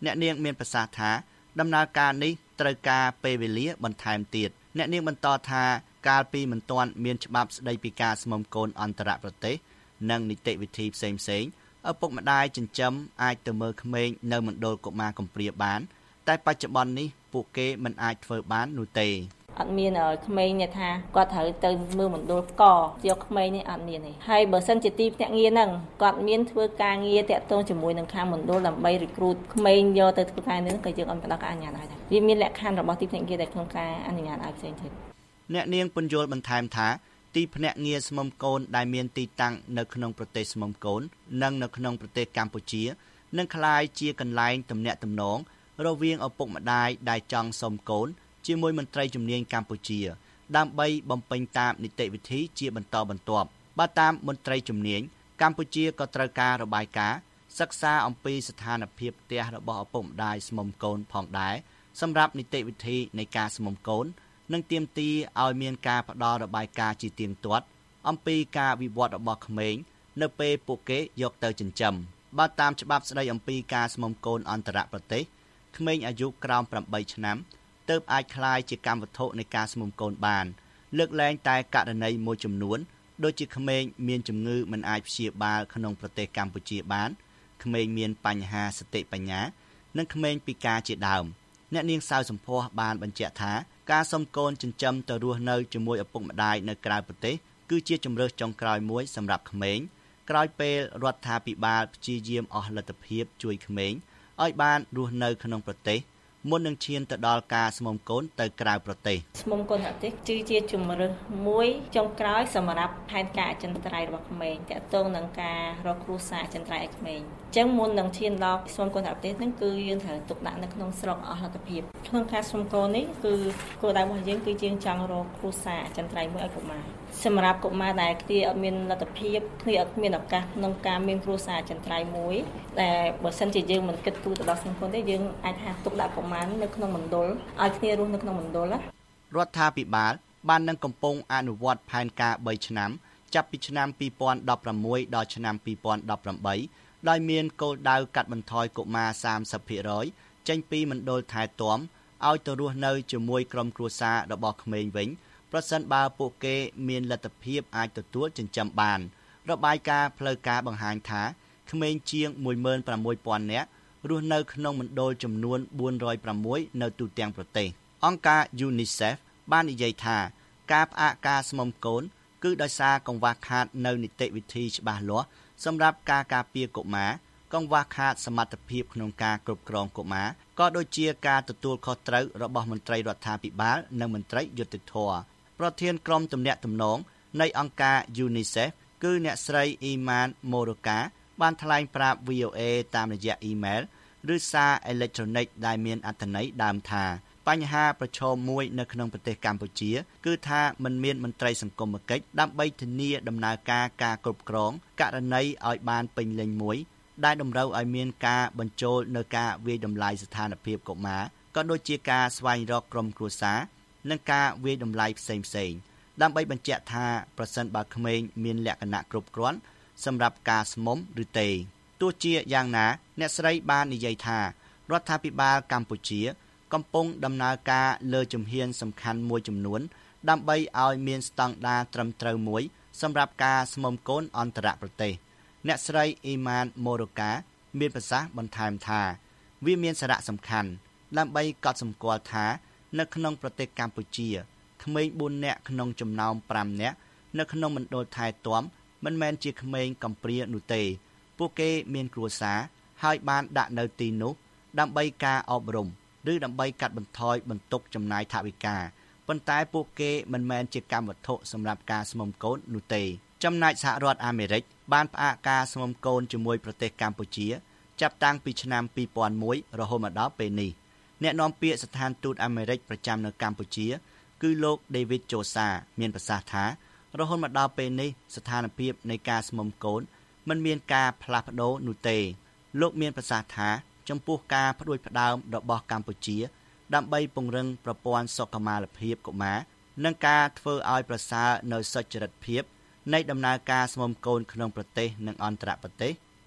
អ្នកនាងមានប្រសាសន៍ថាដំណើរការនេះត្រូវការពេលវេលាបន្ថែមទៀតអ្នកនាងបន្តថាកាលពីមិនទាន់មានច្បាប់ស្តីពីការស្មុំកូនអន្តរប្រទេសនិងនីតិវិធីផ្សេងៗឪពុកម្ដាយចិញ្ចឹមអាចទៅមើលក្មេងនៅមណ្ឌលកុមារកំព្រាបានតែបច្ចុប្បន្ននេះពួកគេមិនអាចធ្វើបាននោះទេអត់មានក្មេងនេះថាគាត់ត្រូវទៅមើលមណ្ឌលកយកក្មេងនេះអត់មានទេហើយបើសិនជាទីភ្នាក់ងារហ្នឹងគាត់មានធ្វើការងារតាក់ទងជាមួយនឹងខាងមណ្ឌលដើម្បី recruit ក្មេងយកទៅធ្វើការនេះក៏យើងអត់ផ្ដល់ការអនុញ្ញាតឲ្យដែរវាមានលក្ខខណ្ឌរបស់ទីភ្នាក់ងារដែលក្នុងការអនុញ្ញាតឲ្យផ្សេងទៀតអ្នកនាងពន្យល់បន្ថែមថាទីភ្នាក់ងារស្មុំកូនដែលមានទីតាំងនៅក្នុងប្រទេសស្មុំកូននិងនៅក្នុងប្រទេសកម្ពុជានឹងក្លាយជាកន្លែងទំនាក់ទំនងរវាងឪពុកម្ដាយដែលចង់សុំកូនជាមួយមន្ត្រីជំនាញកម្ពុជាដើម្បីបំពេញតាមនីតិវិធីជាបន្តបន្ទាប់បើតាមមន្ត្រីជំនាញកម្ពុជាក៏ត្រូវការរបាយការណ៍សិក្សាអំពីស្ថានភាពផ្ទះរបស់ឪពុកម្ដាយស្មុំកូនផងដែរសម្រាប់នីតិវិធីនៃការស្មុំកូននិងទាមទារឲ្យមានការផ្ដល់របាយការណ៍ជាទៀងទាត់អំពីការវិវត្តរបស់ក្មេងនៅពេលពួកគេយកទៅចិញ្ចឹមបើតាមច្បាប់ស្តីអំពីការស្មុំកូនអន្តរប្រទេសក្មេងអាយុក្រោមប្រាំបីឆ្នាំទើបអាចក្លាយជាកម្មវត្ថុនៃការស្មុំកូនបានលើកលែងតែករណីមួយចំនួនដូចជាក្មេងមានជំងឺមិនអាចព្យាបាលក្នុងប្រទេសកម្ពុជាបានក្មេងមានបញ្ហាសតិបញ្ញានិងក្មេងពិការជាដើមអ្នកនាងសៅសំភ័សបានបញ្ជាក់ថាការសុំកូនចិញ្ចឹមទៅរស់នៅជាមួយឪពុកម្ដាយនៅក្រៅប្រទេសគឺជាជម្រើសចុងក្រោយមួយសម្រាប់ក្មេងក្រោយពេលរដ្ឋាភិបាលព្យាយាមអស់លទ្ធភាពជួយក្មេងឲ្យបានរស់នៅក្នុងប្រទេសមុននឹងឈានទៅដល់ការស្មុំកូនទៅក្រៅប្រទេសស្មុំកូនប្រទេសគឺជាជំរើសមួយចុងក្រោយសម្រាប់ផែនការអចិន្ត្រៃយ៍របស់ក្មេងតាក់ទងនឹងការរកគ្រួសារអចិន្ត្រៃយ៍ឲ្យក្មេងអញ្ចឹងមុននឹងឈានដល់ស្មុំកូនប្រទេសហ្នឹងគឺយើងត្រូវទុកដាក់នៅក្នុងស្រុកអស់លទ្ធភាពក្នុងការស្មុំកូននេះគឺគោលដៅរបស់យើងគឺយើងចង់រកគ្រួសារអចិន្ត្រៃយ៍មួយឲ្យកុមារសម្រាប់កុមារដែលគ្នាអត់មានលទ្ធភាពគ្នាអត់មានឱកាសក្នុងការមានគ្រួសារអចិន្ត្រៃយ៍មួយដែលបើសិនជាយើងមិនគិតគូរទៅដល់ស្មុំកូនទេយើងអាចថាទុកដាក់កុមារនៅក្នុងមណ្ឌលឲ្យគ្នារស់នៅក្នុងមណ្ឌលណារដ្ឋាភិបាលបាននឹងកំពុងអនុវត្តផែនការបីឆ្នាំចាប់ពីឆ្នាំពីរពាន់ដប់ប្រាំមួយដល់ឆ្នាំពីរពាន់ដប់ប្រាំបីដោយមានគោលដៅកាត់បន្ថយកុមារសាមសិបភាគរយចេញពីមណ្ឌលថែទាំឲ្យទៅរស់នៅជាមួយក្រុមគ្រួសាររបស់ក្មេងវិញប្រសិនបើពួកគេមានលទ្ធភាពអាចទទួលចិញ្ចឹមបានរបាយការណ៍ផ្លូវការបង្ហាញថាក្មេងជាងមួយម៉ឺនប្រាំមួយពាន់នាក់រស់នៅក្នុងមណ្ឌលចំនួនបួនរយប្រាំមួយនៅទូទាំងប្រទេសអង្គការ UNICEF បាននិយាយថាការផ្អាកការស្មុំកូនគឺដោយសារកង្វះខាតនៅនីតិវិធីច្បាស់លាស់សម្រាប់ការការពារកុមារកង្វះខាតសមត្ថភាពក្នុងការគ្រប់គ្រងកុមារក៏ដូចជាការទទួលខុសត្រូវរបស់មន្ត្រីរដ្ឋាភិបាលនិងមន្ត្រីយុត្តិធម៌ប្រធានក្រុមទំនាក់ទំនងនៃអង្គការ UNICEF គឺអ្នកស្រីអ៊ីម៉ានម៉ូរ៉ូកាបានថ្លែងប្រាប់ វី អូ អេ តាមរយៈអ៊ីមែលឬសារអេឡិចត្រូនិកដែលមានអត្ថន័យដើមថាបញ្ហាប្រឈមមួយនៅក្នុងប្រទេសកម្ពុជាគឺថាមិនមានមន្ត្រីសង្គមគិច្ចដើម្បីធានាដំណើរការការគ្រប់គ្រងករណីឲ្យបានពេញលេញមួយដែលតម្រូវឲ្យមានការបញ្ចូលនៅការវាយតម្លៃស្ថានភាពកុមារក៏ដូចជាការស្វែងរកក្រុមគ្រួសារនិងការវាយតម្លៃផ្សេងៗដើម្បីបញ្ជាក់ថាប្រសិនបើក្មេងមានលក្ខណៈគ្រប់គ្រាន់សម្រាប់ការស្មុំឬទេទោះជាយ៉ាងណាអ្នកស្រីបាននិយាយថារដ្ឋាភិបាលកម្ពុជាកំពុងដំណើរការលើជំហានសំខាន់មួយចំនួនដើម្បីឲ្យមានស្តង់ដារត្រឹមត្រូវមួយសម្រាប់ការស្មុំកូនអន្តរប្រទេសអ្នកស្រីអ៊ីម៉ានម៉ូរ៉ូកាមានប្រសាសន៍បន្ថែមថាវាមានសារៈសំខាន់ដើម្បីកត់សម្គាល់ថានៅក្នុងប្រទេសកម្ពុជាក្មេងបួននាក់ក្នុងចំណោមប្រាំនាក់នៅក្នុងមណ្ឌលថែទាំមិនមែនជាក្មេងកំព្រានោះទេពួកគេមានគ្រួសារហើយបានដាក់នៅទីនោះដើម្បីការអប់រំឬដើម្បីកាត់បន្ថយបន្ទុកចំណាយថវិកាប៉ុន្តែពួកគេមិនមែនជាកម្មវត្ថុសម្រាប់ការស្មុំកូននោះទេចំណែកសហរដ្ឋអាមេរិកបានផ្អាកការស្មុំកូនជាមួយប្រទេសកម្ពុជាចាប់តាំងពីឆ្នាំពីរពាន់មួយរហូតមកដល់ពេលនេះអ្នកនាំពាក្យស្ថានទូតអាមេរិកប្រចាំនៅកម្ពុជាគឺលោក David Chosa មានប្រសាសន៍ថារហូតមកដល់ពេលនេះស្ថានភាពនៃការស្មុំកូនមិនមានការផ្លាស់ប្ដូរនោះទេលោកមានប្រសាសន៍ថាចំពោះការផ្ដួចផ្ដើមរបស់កម្ពុជាដើម្បីពង្រឹងប្រព័ន្ធសុខុមាលភាពកុមារនិងការធ្វើឲ្យប្រសើរនៅសុចរិតភាពនៃដំណើរការស្មុំកូនក្នុងប្រទេសនិងអន្តរប្រទេស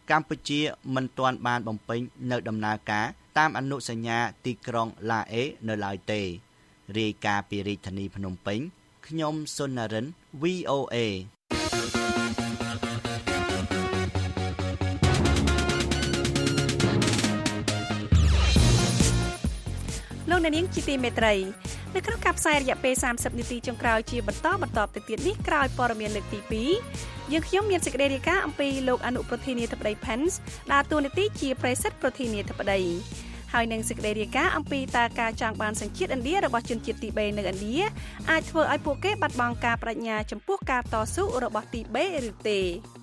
កម្ពុជាមិនទាន់បានបំពេញនៅដំណើរការតាមអនុសញ្ញាទីក្រុងឡាអេនៅឡើយទេរាយការណ៍ពីរាជធានីភ្នំពេញខ្ញុំសុននរិន វី អូ เอលោកអ្នកនាងជាទីមេត្រីនៅក្នុងការផ្សាយរយៈពេលសាមសិបនាទីចុងក្រោយជាបន្តបន្តទៅទៀតនេះក្រោយព័ត៌មានលើកទីពីរយើងខ្ញុំមានសេចក្តីរាយការណ៍អំពីលោកអនុប្រធានាធិបតី Pence ដើរតួនាទីជាប្រេសិតប្រធានាធិបតីហើយនឹងសេចក្តីរាយការណ៍អំពីតើការចង់បានសញ្ជាតិឥណ្ឌារបស់ជនជាតិទីបេនៅឥណ្ឌាអាចធ្វើឲ្យពួកគេបាត់បង់ការបដិញ្ញាចំពោះការតស៊ូរបស់ទីបេឬទេ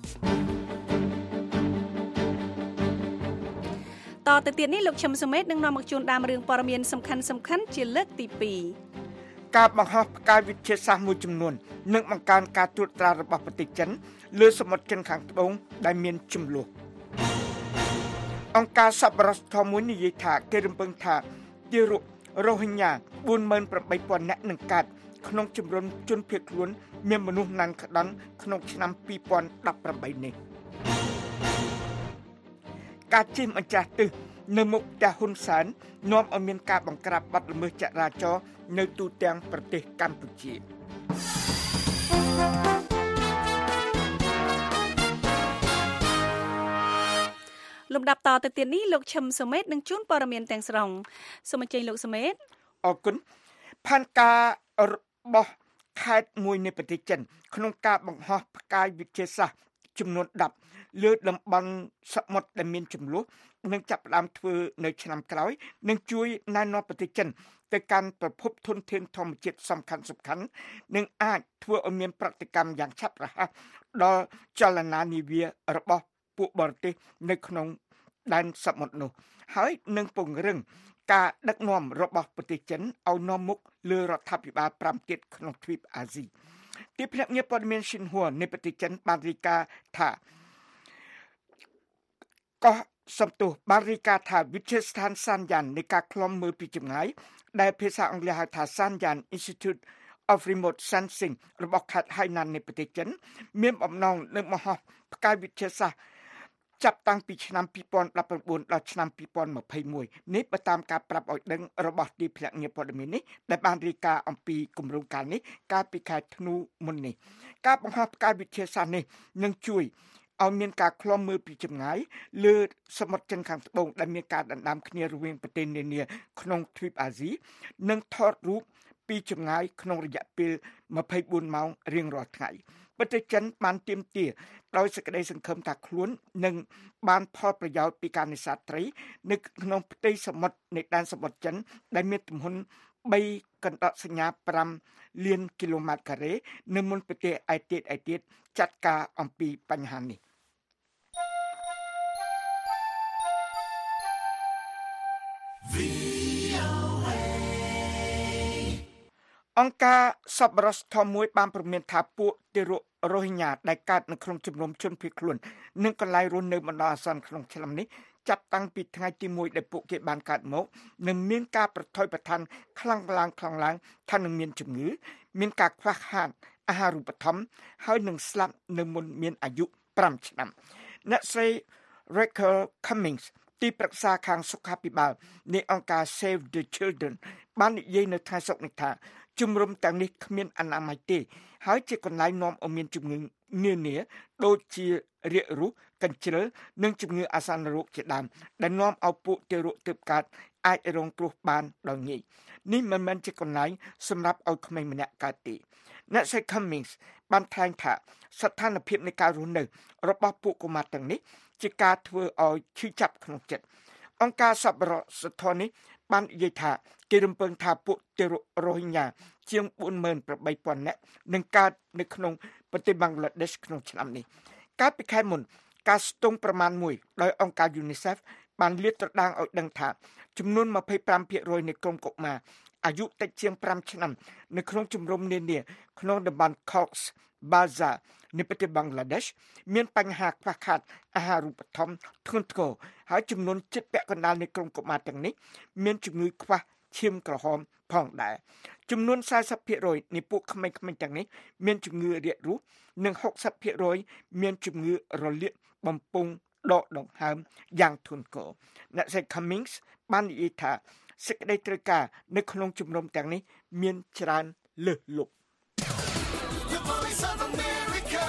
តទៅទៀតនេះលោកឈឹមសុមេតនឹងនាំមកជូនតាមរឿងព័ត៌មានសំខាន់សំខាន់ជាលើកទីពីរការបង្ហោះផ្កាយវិទ្យាសាស្ត្រមួយចំនួននិងបង្កើនការត្រួតត្រារបស់ប្រទេសចិនលើសមុទ្រចិនខាងត្បូងដែលមានជម្លោះអង្គការសប្បុរសធម៌មួយនិយាយថាគេរំពឹងថាទារករ៉ូហិញ៉ា បួនម៉ឺនប្រាំបីពាន់ នាក់នឹងកើតក្នុងជំរំជនភៀសខ្លួនមានមនុស្សណាន់ក្តន់ក្នុងឆ្នាំពីរពាន់ដប់ប្រាំបីនេះការជិះអញ្ចាស់ទឹះនៅមុខផ្ទះហ៊ុនសែននាំឲ្យមានការបង្ក្រាបបទល្មើសចរាចរណ៍នៅទូទាំងប្រទេសកម្ពុជាលំដាប់តទៅទៀតនេះលោកឈឹមសុមេតនឹងជូនព័ត៌មានទាំងស្រុងសូមអញ្ជើញលោកសុមេតអរគុណផែនការរបស់ខេត្តមួយនៃប្រទេសចិនក្នុងការបង្ហោះផ្កាយវិទ្យាសាស្ត្រចំនួនដប់លើតំបន់សមុទ្រដែលមានចំនួននឹងចាប់ផ្ដើមធ្វើនៅឆ្នាំក្រោយនឹងជួយណែនាំប្រទេសចិនទៅកាន់ប្រភពធនធានធម្មជាតិសំខាន់សំខាន់និងអាចធ្វើឲ្យមានប្រតិកម្មយ៉ាងឆាប់រហ័សដល់ចលនានាវារបស់ពួកបរទេសនៅក្នុងដែនសមុទ្រនោះហើយនឹងពង្រឹងការដឹកនាំរបស់ប្រទេសចិនឲ្យនាំមុខលើរដ្ឋាភិបាលប្រាំទៀតក្នុងទ្វីបអាស៊ីទីភ្នាក់ងារព័ត៌មានស៊ីនហួរនៃប្រទេសចិនបានរាយការណ៍ថាកោះសំទោសបានរាយការណ៍ថាវិទ្យាស្ថានសានយ៉ាននៃការឃ្លាំមើលពីចម្ងាយដែលភាសាអង់គ្លេសហៅថា Sanyan Institute of Remote Sensing របស់ខេត្តហៃណាននៃប្រទេសចិនមានបំណងនឹងមហោះផ្កាយវិទ្យាសាស្ត្រចាប់តាំងពីឆ្នាំពីរពាន់ដប់ប្រាំបួនដល់ឆ្នាំពីរពាន់ម្ភៃមួយនេះបើតាមការប្រាប់ឲ្យដឹងរបស់ទីភ្នាក់ងារព័ត៌មាននេះដែលបានរាយការណ៍អំពីគម្រោងការនេះកាលពីខែធ្នូមុននេះការបង្ហោះផ្កាយវិទ្យាសាស្ត្រនេះនឹងជួយឲ្យមានការឃ្លាំមើលពីចម្ងាយលើសមុទ្រចិនខាងត្បូងដែលមានការដណ្ដើមគ្នារវាងប្រទេសនានាក្នុងទ្វីបអាស៊ីនិងថតរូបពីចម្ងាយក្នុងរយៈពេលម្ភៃបួនម៉ោងរៀងរាល់ថ្ងៃប្រទេសចិនបានទាមទារដោយសេចក្តីសង្ឃឹមថាខ្លួននឹងបានផលប្រយោជន៍ពីការនេសាទត្រីនៅក្នុងផ្ទៃសមុទ្រនៃដែនសមុទ្រចិនដែលមានទំហំបីកណ្ដកសញ្ញាប្រាំលានគីឡូម៉ែត្រការ៉េនៅមុនប្រទេសឯទៀតឯទៀតចាត់ការអំពីបញ្ហានេះអង្គការសប្បុរសធម៌មួយបានព្រមានថាពួកទារករ៉ូហិញ៉ាដែលកើតនៅក្នុងជំរំជនភៀសខ្លួននិងកន្លែងរស់នៅបណ្ដោះអាសន្នក្នុងឆ្នាំនេះចាប់តាំងពីថ្ងៃទីមួយដែលពួកគេបានកើតមកនឹងមានការប្រថុយប្រថានខ្លាំងឡើងខ្លាំងឡើងថានឹងមានជំងឺមានការខ្វះខាតអាហារូបត្ថម្ភហើយនឹងស្លាប់នៅមុនមានអាយុប្រាំឆ្នាំអ្នកស្រី Rachel Cummings ទីប្រឹក្សាខាងសុខាភិបាលនៃអង្គការ Save the Children បាននិយាយនៅថ្ងៃសុក្រនេះថាជំរំទាំងនេះគ្មានអនាម័យទេហើយជាកន្លែងនាំឲ្យមានជំងឺនានាដូចជារាគរូសកញ្ជ្រឹលនិងជំងឺអាសន្នរោគជាដើមដែលនាំឲ្យពួកទារកទើបកើតអាចរងគ្រោះបានដោយងាយនេះមិនមែនជាកន្លែងសម្រាប់ឲ្យក្មេងម្នាក់កើតទេអ្នកស្រី Cummings បានថ្លែងថាស្ថានភាពនៃការរស់នៅរបស់ពួកកុមារទាំងនេះជាការធ្វើឲ្យឈឺចាប់ក្នុងចិត្តអង្គការសប្បុរសធម៌នេះបាននិយាយថាគេរំពឹងថាពួកទារករ៉ូហិញ៉ាជាងបួនម៉ឺនប្រាំបីពាន់នាក់នឹងកើតនៅក្នុងប្រទេសបង់ក្លាដេសក្នុងឆ្នាំនេះកាលពីខែមុនការស្ទង់ប្រមាណមួយដោយអង្គការ UNICEF បានលាតត្រដាងឲ្យដឹងថាចំនួនម្ភៃប្រាំភាគរយនៃក្រុមកុមារអាយុតិចជាងប្រាំឆ្នាំនៅក្នុងជំរំនានាក្នុងតំបន់ Cox Bazar នៃប្រទេសបង់ក្លាដេសមានបញ្ហាខ្វះខាតអាហារូបត្ថម្ភធ្ងន់ធ្ងរហើយចំនួនជិតពាក់កណ្ដាលនៃក្រុមកុមារទាំងនេះមានជំងឺខ្វះឈាមក្រហមផងដែរចំនួនสี่สิบភាគរយនៃពួកក្មេងៗទាំងនេះមានជំងឺរាគរូសនិងหกสิบភាគរយមានជំងឺរលាកបំពង់ដកដង្ហើមយ៉ាងធ្ងន់ធ្ងរអ្នកស្រី Cummings បាននិយាយថាសេចក្តីត្រូវការនៅក្នុងជំនុំទាំងនេះមានច្រើនលើសលប់ The Voice of America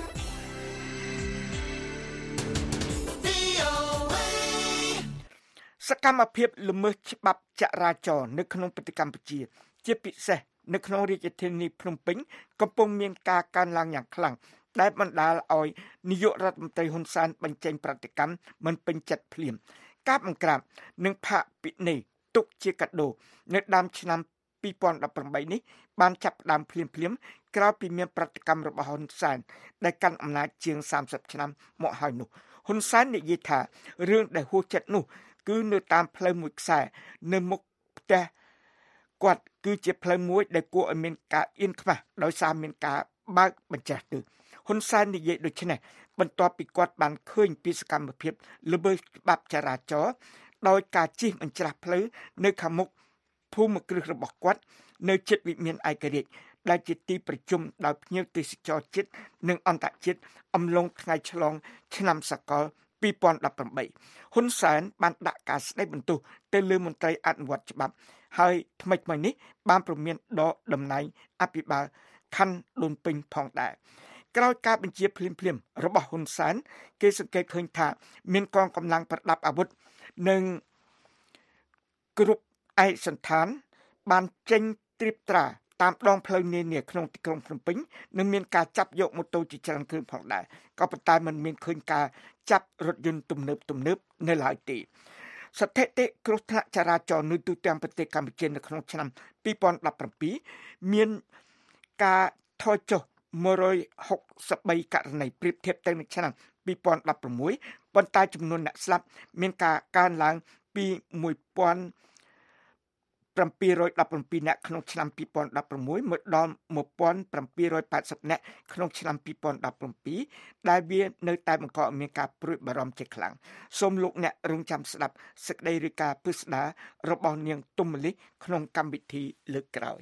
វី អូ เอសកម្មភាពល្មើសច្បាប់ចរាចរណ៍នៅក្នុងប្រទេសកម្ពុជាជាពិសេសនៅក្នុងរាជធានីភ្នំពេញកំពុងមានការកើនឡើងយ៉ាងខ្លាំងដែលបណ្ដាលឲ្យនាយករដ្ឋមន្ត្រីហ៊ុនសែនបញ្ចេញប្រតិកម្មមិនពេញចិត្តភ្លាមការបង្ក្រាបនិងផាកពិន័យទុកជាកាដូនៅដើមឆ្នាំពីរពាន់ដប់ប្រាំបីនេះបានចាប់ផ្ដើមភ្លាមភ្លាមក្រោយពីមានប្រតិកម្មរបស់ហ៊ុនសែនដែលកាន់អំណាចជាងសាមសិបឆ្នាំមកហើយនោះហ៊ុនសែននិយាយថារឿងដែលហួសចិត្តនោះគឺនៅតាមផ្លូវមួយខ្សែនៅមុខផ្ទះគាត់គឺជាផ្លូវមួយដែលគួរឲ្យមានការអៀនខ្មាស់ដោយសារមានការបើកបញ្ចេះទើហ៊ុនសែននិយាយដូចនេះបន្ទាប់ពីគាត់បានឃើញពីសកម្មភាពល្មើសច្បាប់ចរាចរណ៍ដោយការជិះបញ្ច្រាស់ផ្លូវនៅខាងមុខភូមិគ្រឹះរបស់គាត់នៅជិតវិមានឯករាជ្យដែលជាទីប្រជុំដោយភ្ញៀវទេសចរជាតិនិងអន្តរជាតិអំឡុងថ្ងៃឆ្លងឆ្នាំសកលពីរពាន់ដប់ប្រាំបីហ៊ុនសែនបានដាក់ការស្ដីបន្ទោសទៅលើមន្ត្រីអនុវត្តច្បាប់ហើយថ្មីថ្មីនេះបានប្រមានដកតំណែងអភិបាលខណ្ឌដូនពេញផងដែរក្រោយការបញ្ជាភ្លាមភ្លាមរបស់ហ៊ុនសែនគេសង្កេតឃើញថាមានកងកម្លាំងប្រដាប់អាវុធនិងគ្រប់ឯកសណ្ឋានបានចេញត្រៀបត្រាតាមដងផ្លូវនានាក្នុងទីក្រុងភ្នំពេញនិងមានការចាប់យកម៉ូតូជាច្រើនគ្រឿងផងដែរក៏ប៉ុន្តែมันមានឃើញការចាប់រថយន្តទំនើបទំនើបនៅឡើយទេស្ថិតិគ្រោះថ្នាក់ចរាចរណ៍នៅទូទាំងប្រទេសកម្ពុជានៅក្នុងឆ្នាំពីរពាន់ដប់ប្រាំពីរមានការថយចុះមួយរយហុកសិបបីករណីប្រៀបធៀបទៅនឹងឆ្នាំពីរពាន់ដប់ប្រាំមួយប៉ុន្តែចំនួនអ្នកស្លាប់មានការកើនឡើងពីមួយពាន់ប្រាំពីររយដប់ប្រាំពីរនាក់ក្នុងឆ្នាំពីរពាន់ដប់ប្រាំមួយមកដល់មួយពាន់ប្រាំពីររយប៉ែតសិបនាក់ក្នុងឆ្នាំពីរពាន់ដប់ប្រាំពីរដែលវានៅតែបង្កឲ្យមានការព្រួយបារម្ភជាខ្លាំងសូមលោកអ្នករងចាំស្ដាប់សេចក្តីរាយការណ៍ពិស្ដាររបស់នាងទុំមលីក្នុងកម្មវិធីលើកក្រោយ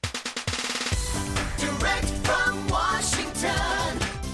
Direct from Washington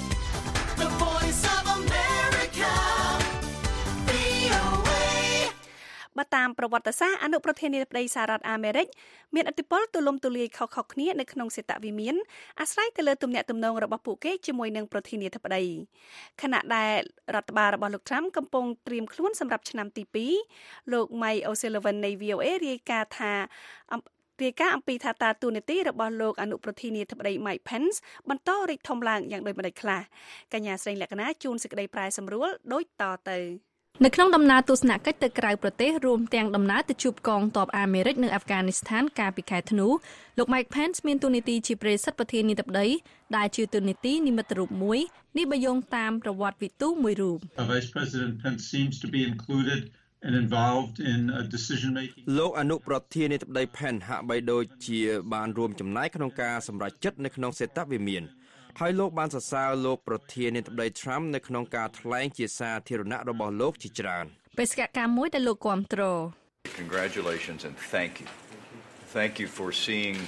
The Voice of America វី អូ เอបើតាមប្រវត្តិសាស្ត្រអនុប្រធានាធិបតីសហរដ្ឋអាមេរិកមានឥទ្ធិពលទូលំទូលាយខុសៗគ្នានៅក្នុងសេតវិមានអាស្រ័យទៅលើទំនាក់ទំនងរបស់ពួកគេជាមួយនឹងប្រធានាធិបតីខណៈដែលរដ្ឋបាលរបស់លោក Trump កំពុងត្រៀមខ្លួនសម្រាប់ឆ្នាំទីពីរលោក Mike O'Sullivan នៃ វី អូ เอ រាយការណ៍ថារាយការណ៍អំពីថាតើទូនាទីរបស់លោកអនុប្រធានាធិបតី Mike Pence បន្តរីកធំឡើងយ៉ាងដូចម្តេចខ្លះកញ្ញាស្រីលក្ខណាជួនសេចក្តីប្រែសម្រួលដូចតទៅនៅក្នុងដំណើរទស្សនកិច្ចទៅក្រៅប្រទេសរួមទាំងដំណើរទៅជួបកងទ័ពអាមេរិកនៅអាហ្វហ្គានីស្ថានកាលពីខែធ្នូលោក Mike Pence មានតួនាទីជាប្រធានប្រធានាធិបតីដែលជាតួនាទីនិមិត្តរូបមួយនេះបើយោងតាមប្រវត្តិវិទូមួយរូប Vice President Pence seems to be included and involved in a decision making លោកអនុប្រធានាធិបតី Pence ហាក់បីដូចជាបានរួមចំណែកក្នុងការសម្រេចចិត្តនៅក្នុងសេតវិមានហើយលោកបានសរសើរលោកប្រធានាធិបតី Trump នៅក្នុងការថ្លែងជាសាធារណៈរបស់លោកជាច្រើនបេសកកម្មមួយដែលលោកគាំទ្រ Congratulations and thank you. Thank you for seeing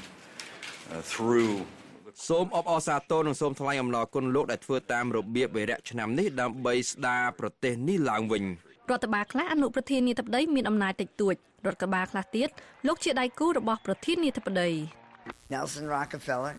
uh, through សូមអបអរសាទរនិងសូមថ្លែងអំណរគុណលោកដែលធ្វើតាមរបៀបវេរៈឆ្នាំនេះដើម្បីស្ដារប្រទេសនេះឡើងវិញរដ្ឋបាលខ្លះអនុប្រធានាធិបតីមានអំណាចតិចតួចរដ្ឋបាលខ្លះទៀតលោកជាដៃគូរបស់ប្រធានាធិបតី Nelson Rockefeller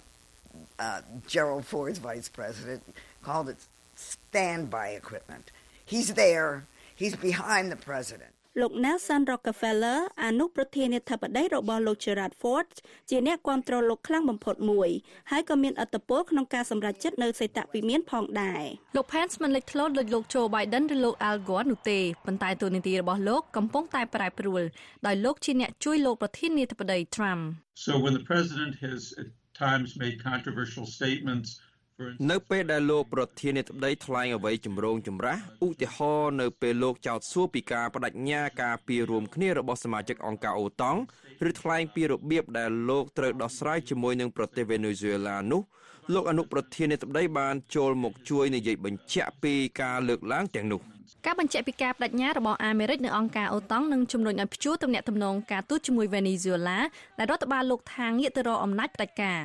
uh, Gerald Ford's vice president called it standby equipment. He's there, he's behind the president. លោក Nelson Rockefeller អនុប្រធានាធិបតីរបស់លោក Gerald Ford ជាអ្នកគាំទ្រលោកខ្លាំងបំផុតមួយហើយក៏មានឥទ្ធិពលក្នុងការសម្រេចចិត្តនៅសេតវិមានផងដែរលោក Pence មិនលេចធ្លោដូចលោក Joe Biden ឬលោក Al Gore នោះទេប៉ុន្តែតួនាទីរបស់លោកកំពុងតែប្រែប្រួលដោយលោកជាអ្នកជួយលោកប្រធានាធិបតី Trump. So when the president has at times made controversial statements នៅពេលដែលលោកប្រធានាធិបតីថ្លែងអ្វីចម្រូងចម្រាសឧទាហរណ៍នៅពេលលោកចោទសួរពីការបដិញ្ញាការពីរួមគ្នារបស់សមាជិកអង្គការអូតង់ឬថ្លែងពីរបៀបដែលលោកត្រូវដោះស្រាយជាមួយនឹងប្រទេសវេណេស៊ុយអេឡានោះលោកអនុប្រធានាធិបតីបានចូលមកជួយនិយាយបញ្ជាក់ពីការលើកឡើងទាំងនោះការបញ្ជាក់ពីការបដិញ្ញារបស់អាមេរិកនៅអង្គការអូតង់នឹងជំរុញឲ្យព្យួរទំនាក់ទំនងការទូតជាមួយវេណេស៊ុយអេឡាដែលរដ្ឋបាលលោកថាងាកទៅរកអំណាចផ្ដាច់ការ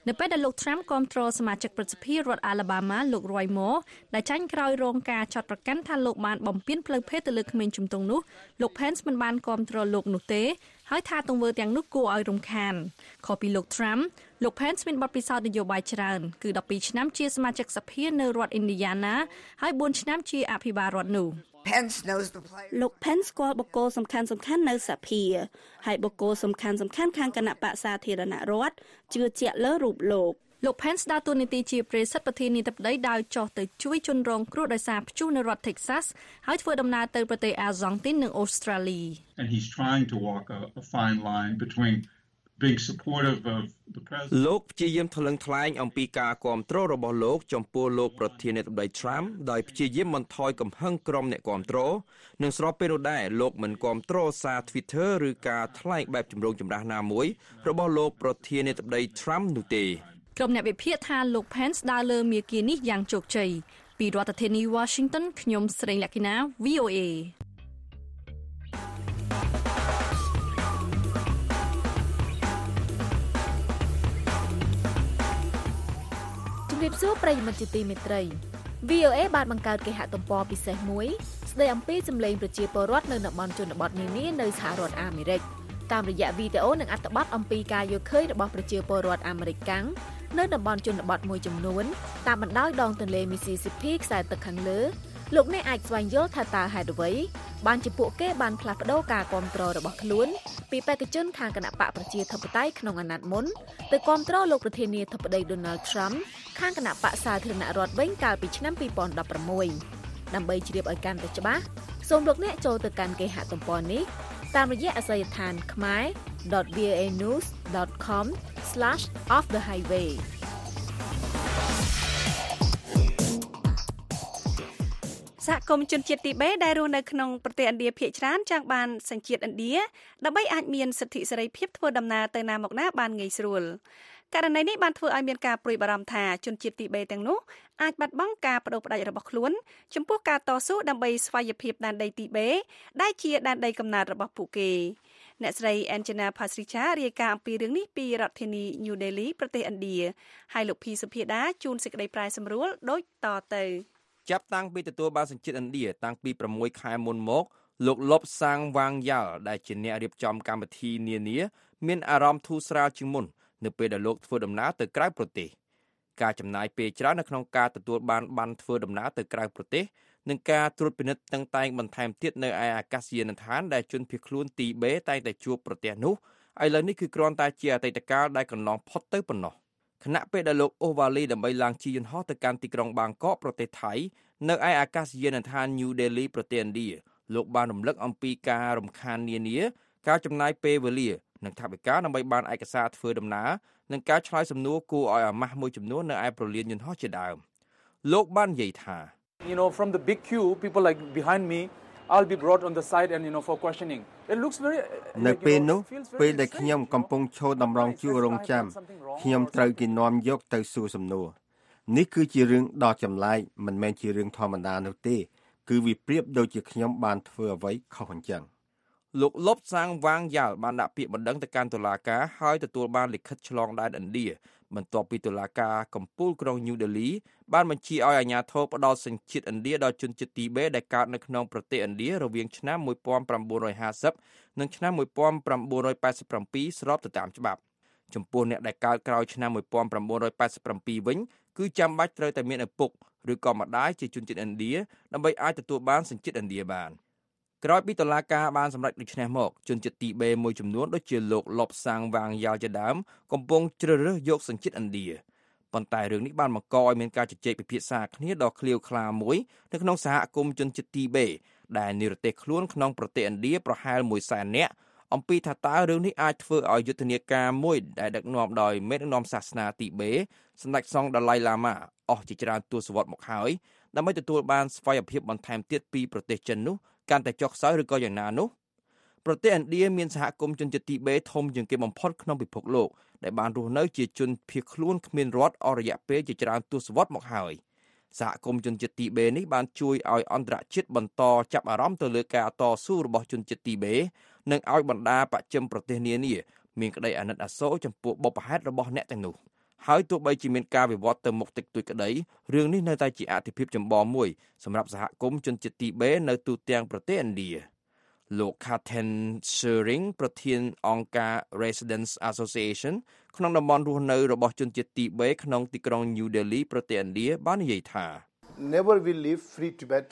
នៅពេលដែលលោក Trump គាំទ្រសមាជិកប្រសិទ្ធិរដ្ឋ Alabama លោក Roy Moore ដែលចាញ់ក្រោយរងការចាត់ប្រកាន់ថាលោកបានបំពានផ្លូវភេទទៅលើក្មេងជំទង់នោះលោក Pence មិនបានគាំទ្រលោកនោះទេហើយថាទង្វើទាំងនោះគួរឲ្យរំខានខុសពីលោក Trump លោក Pence មានបទពិសោធន៍នយោបាយច្រើនគឺដប់ពីរឆ្នាំជាសមាជិកសភានៅរដ្ឋ Indiana ហើយបួនឆ្នាំជាអភិបាលរដ្ឋនោះ Pence knows the player. លោក Pence ស្គាល់បុគ្គលសំខាន់ៗនៅសភាហើយបុគ្គលសំខាន់ៗខាងគណៈបក្សសាធារណរដ្ឋជឿជាក់លើរូបលោកលោក Pence ដើរតួនាទីជាប្រធានប្រធានាធិបតីដោយចុះទៅជួយជនរងគ្រោះដោយសារព្យុះនៅរដ្ឋ Texas ហើយធ្វើដំណើរទៅប្រទេស Argentina និង Australia. And he's trying to walk a, a fine line between being supportive of the president លោកព្យាយាមថ្លឹងថ្លែងអំពីការគាំទ្ររបស់លោកចំពោះលោកប្រធានាធិបតី Trump ដោយព្យាយាមបន្ថយកំហឹងក្រុមអ្នកគាំទ្រនិងស្របពេលនោះដែរលោកមិនគាំទ្រសារ Twitter ឬការថ្លែងបែបចម្រូងចម្រាសណាមួយរបស់លោកប្រធានាធិបតី Trump នោះទេក្រុមអ្នកវិភាគថាលោក Pence ដើរលើមាគ៌ានេះយ៉ាងជោគជ័យពីរដ្ឋធានី Washington ខ្ញុំស្រីលក្ខិណា V O A ជំរាបសួរប្រិយមិត្តជាទីមេត្រី V O A បានបង្កើតគេហទំព័រពិសេសមួយស្ដីអំពីសម្លេងប្រជាពលរដ្ឋនៅតំបន់ជនបទនានានៅសហរដ្ឋអាមេរិកតាមរយៈវីដេអូនិងអត្ថបទអំពីការយល់ឃើញរបស់ប្រជាពលរដ្ឋអាមេរិកកាំងនៅតំបន់ជនបទមួយចំនួនតាមបណ្ដោយដងទន្លេ Mississippi ខ្សែទឹកខាងលើលោកអ្នកអាចស្វែងយល់ថាតើហេតុអ្វីបានជាពួកគេបានផ្លាស់ប្ដូរការគាំទ្ររបស់ខ្លួនពីបេក្ខជនខាងគណៈបកប្រជាធិបតេយ្យក្នុងអាណត្តិមុនទៅគាំទ្រលោកប្រធានាធិបតី Donald Trump ខាងគណៈបកសាធារណរដ្ឋវិញកាលពីឆ្នាំពីរពាន់ដប់ប្រាំមួយដើម្បីជ្រាបឲ្យកាន់តែច្បាស់សូមលោកអ្នកចូលទៅកាន់គេហទំព័រនេះតាមរយៈអាសយដ្ឋាន khmer dot v o a news dot com slash off the highway សហគមន៍ជនជាតិទីបេដែលរស់នៅក្នុងប្រទេសឥណ្ឌាភាគច្រើនចង់បានសញ្ជាតិឥណ្ឌាដើម្បីអាចមានសិទ្ធិសេរីភាពធ្វើដំណើរទៅណាមកណាបានងាយស្រួលករណីនេះបានធ្វើឲ្យមានការព្រួយបារម្ភថាជនជាតិទីបេទាំងនោះអាចបាត់បង់ការបដូរផ្ដាច់របស់ខ្លួនចំពោះការតស៊ូដើម្បីស្វ័យភាពដែនដីទីបេដែលជាដែនដីកំណើតរបស់ពួកគេអ្នកស្រី Anjana Pasricha រាយការណ៍អំពីរឿងនេះពីរដ្ឋធានី New Delhi ប្រទេសឥណ្ឌាហើយលោកភីសុភាដាជួនសេចក្តីប្រាយសម្រួលដូចតទៅចាប់តាំងពីទទួលបានសញ្ជាតិឥណ្ឌាតាំងពីប្រាំមួយខែមុនមកលោកលបសាងវ៉ាងយ៉ាល់ដែលជាអ្នករៀបចំកម្មវិធីនានាមានអារម្មណ៍ធូរស្រាលជាងមុននៅពេលដែលលោកធ្វើដំណើរទៅក្រៅប្រទេសការចំណាយពេលច្រើននៅក្នុងការទទួលបានប័ណ្ណធ្វើដំណើរទៅក្រៅប្រទេសនិងការត្រួតពិនិត្យតឹងតែងបន្ថែមទៀតនៅឯអាកាសយានដ្ឋានដែលជនភៀសខ្លួនទីបេតែងតែជួបប្រទេសនោះឥឡូវនេះគឺគ្រាន់តែជាអតីតកាលដែលកន្លងផុតទៅប៉ុណ្ណោះខណៈពេលដែលលោកអូវ៉ាលីដើម្បីឡើងជិះយន្តហោះទៅកាន់ទីក្រុងបាងកកប្រទេសថៃនៅឯអាកាសយានដ្ឋាន New Delhi ប្រទេសឥណ្ឌាលោកបានរំលឹកអំពីការរំខាននានាការចំណាយពេលវេលានិងថវិកាដើម្បីបានឯកសារធ្វើដំណើរនិងការឆ្លើយសំណួរគួរឲ្យអាម៉ាស់មួយចំនួននៅឯប្រលានយន្តហោះជាដើមលោកបាននិយាយថា You know from the big queue people like behind me I'll be brought on the side and you know for questioning it looks very នៅពេលនោះពេលដែលខ្ញុំកំពុងឈរតម្រង់ជួររងចាំខ្ញុំត្រូវគេនាំយកទៅសួរសំណួរនេះគឺជារឿងដ៏ចម្លែកមិនមែនជារឿងធម្មតានោះទេគឺវាប្រៀបដូចជាខ្ញុំបានធ្វើអ្វីខុសអញ្ចឹងលោកលបសាងវ៉ាងយ៉ាល់បានដាក់ពាក្យបណ្ដឹងទៅកាន់តុលាការហើយទទួលបានលិខិតឆ្លងដែនឥណ្ឌាបន្ទាប់ពីតុលាការកំពូលក្រុង New Delhi បានបញ្ជាឲ្យអាជ្ញាធរផ្ដល់សញ្ជាតិឥណ្ឌាដល់ជនជាតិទីបេដែលកើតនៅក្នុងប្រទេសឥណ្ឌារវាងឆ្នាំmột nghìn chín trămห้าสิบនិងឆ្នាំmột nghìn chín trăm tám mươi bảyស្របទៅតាមច្បាប់ចំពោះអ្នកដែលកើតក្រោយឆ្នាំmột nghìn chín trăm tám mươi bảyវិញគឺចាំបាច់ត្រូវតែមានឪពុកឬក៏ម្ដាយជាជនជាតិឥណ្ឌាដើម្បីអាចទទួលបានសញ្ជាតិឥណ្ឌាបានក្រោយពីតុលាការបានសម្រេចដូច្នេះមកជនជាតិទីបេមួយចំនួនដូចជាលោកលបសាងវ៉ាងយ៉ាល់ជាដើមកំពុងជ្រើសរើសយកសញ្ជាតិឥណ្ឌាប៉ុន្តែរឿងនេះបានបង្កឲ្យមានការជជែកពិភាក្សាគ្នាដ៏ឃ្លាវខ្លាមួយនៅក្នុងសហគមន៍ជនជាតិទីបេដែលនិរទេសខ្លួនក្នុងប្រទេសឥណ្ឌាប្រហែលមួយសែននាក់អំពីថាតើរឿងនេះអាចធ្វើឲ្យយុទ្ធនាការមួយដែលដឹកនាំដោយមេដឹកនាំសាសនាទីបេសម្ដេចសង្ឃដាឡៃឡាម៉ាអស់ជាច្រើនទសវត្សរ៍មកហើយដើម្បីទទួលបានស្វ័យភាពបន្ថែមទៀតពីប្រទេសចិននោះកាន់តែចុះខ្សោយឬក៏យ៉ាងណានោះប្រទេសឥណ្ឌាមានសហគមន៍ជនជាតិទីបេធំជាងគេបំផុតក្នុងពិភពលោកដែលបានរស់នៅជាជនភៀសខ្លួនគ្មានរដ្ឋអស់រយៈពេលជាច្រើនទសវត្សរ៍មកហើយសហគមន៍ជនជាតិទីបេនេះបានជួយឲ្យអន្តរជាតិបន្តចាប់អារម្មណ៍ទៅលើការតស៊ូរបស់ជនជាតិទីបេនិងឲ្យបណ្ដាបច្ចិមប្រទេសនានាមានក្តីអាណិតអាសូរចំពោះបុព្វហេតុរបស់អ្នកទាំងនោះហើយទោះបីជាមានការវិវត្តទៅមុខតិចតួចក្តីរឿងនេះនៅតែជាអាទិភាពចម្បងមួយសម្រាប់សហគមន៍ជនជាតិទីបេនៅទូទាំងប្រទេសឥណ្ឌាលោក Kathen Sering ប្រធានអង្គការ Residents Association ក្នុងតំបន់រស់នៅរបស់ជនជាតិទីបេក្នុងទីក្រុង New Delhi ប្រទេសឥណ្ឌាបាននិយាយថា Never will leave free Tibet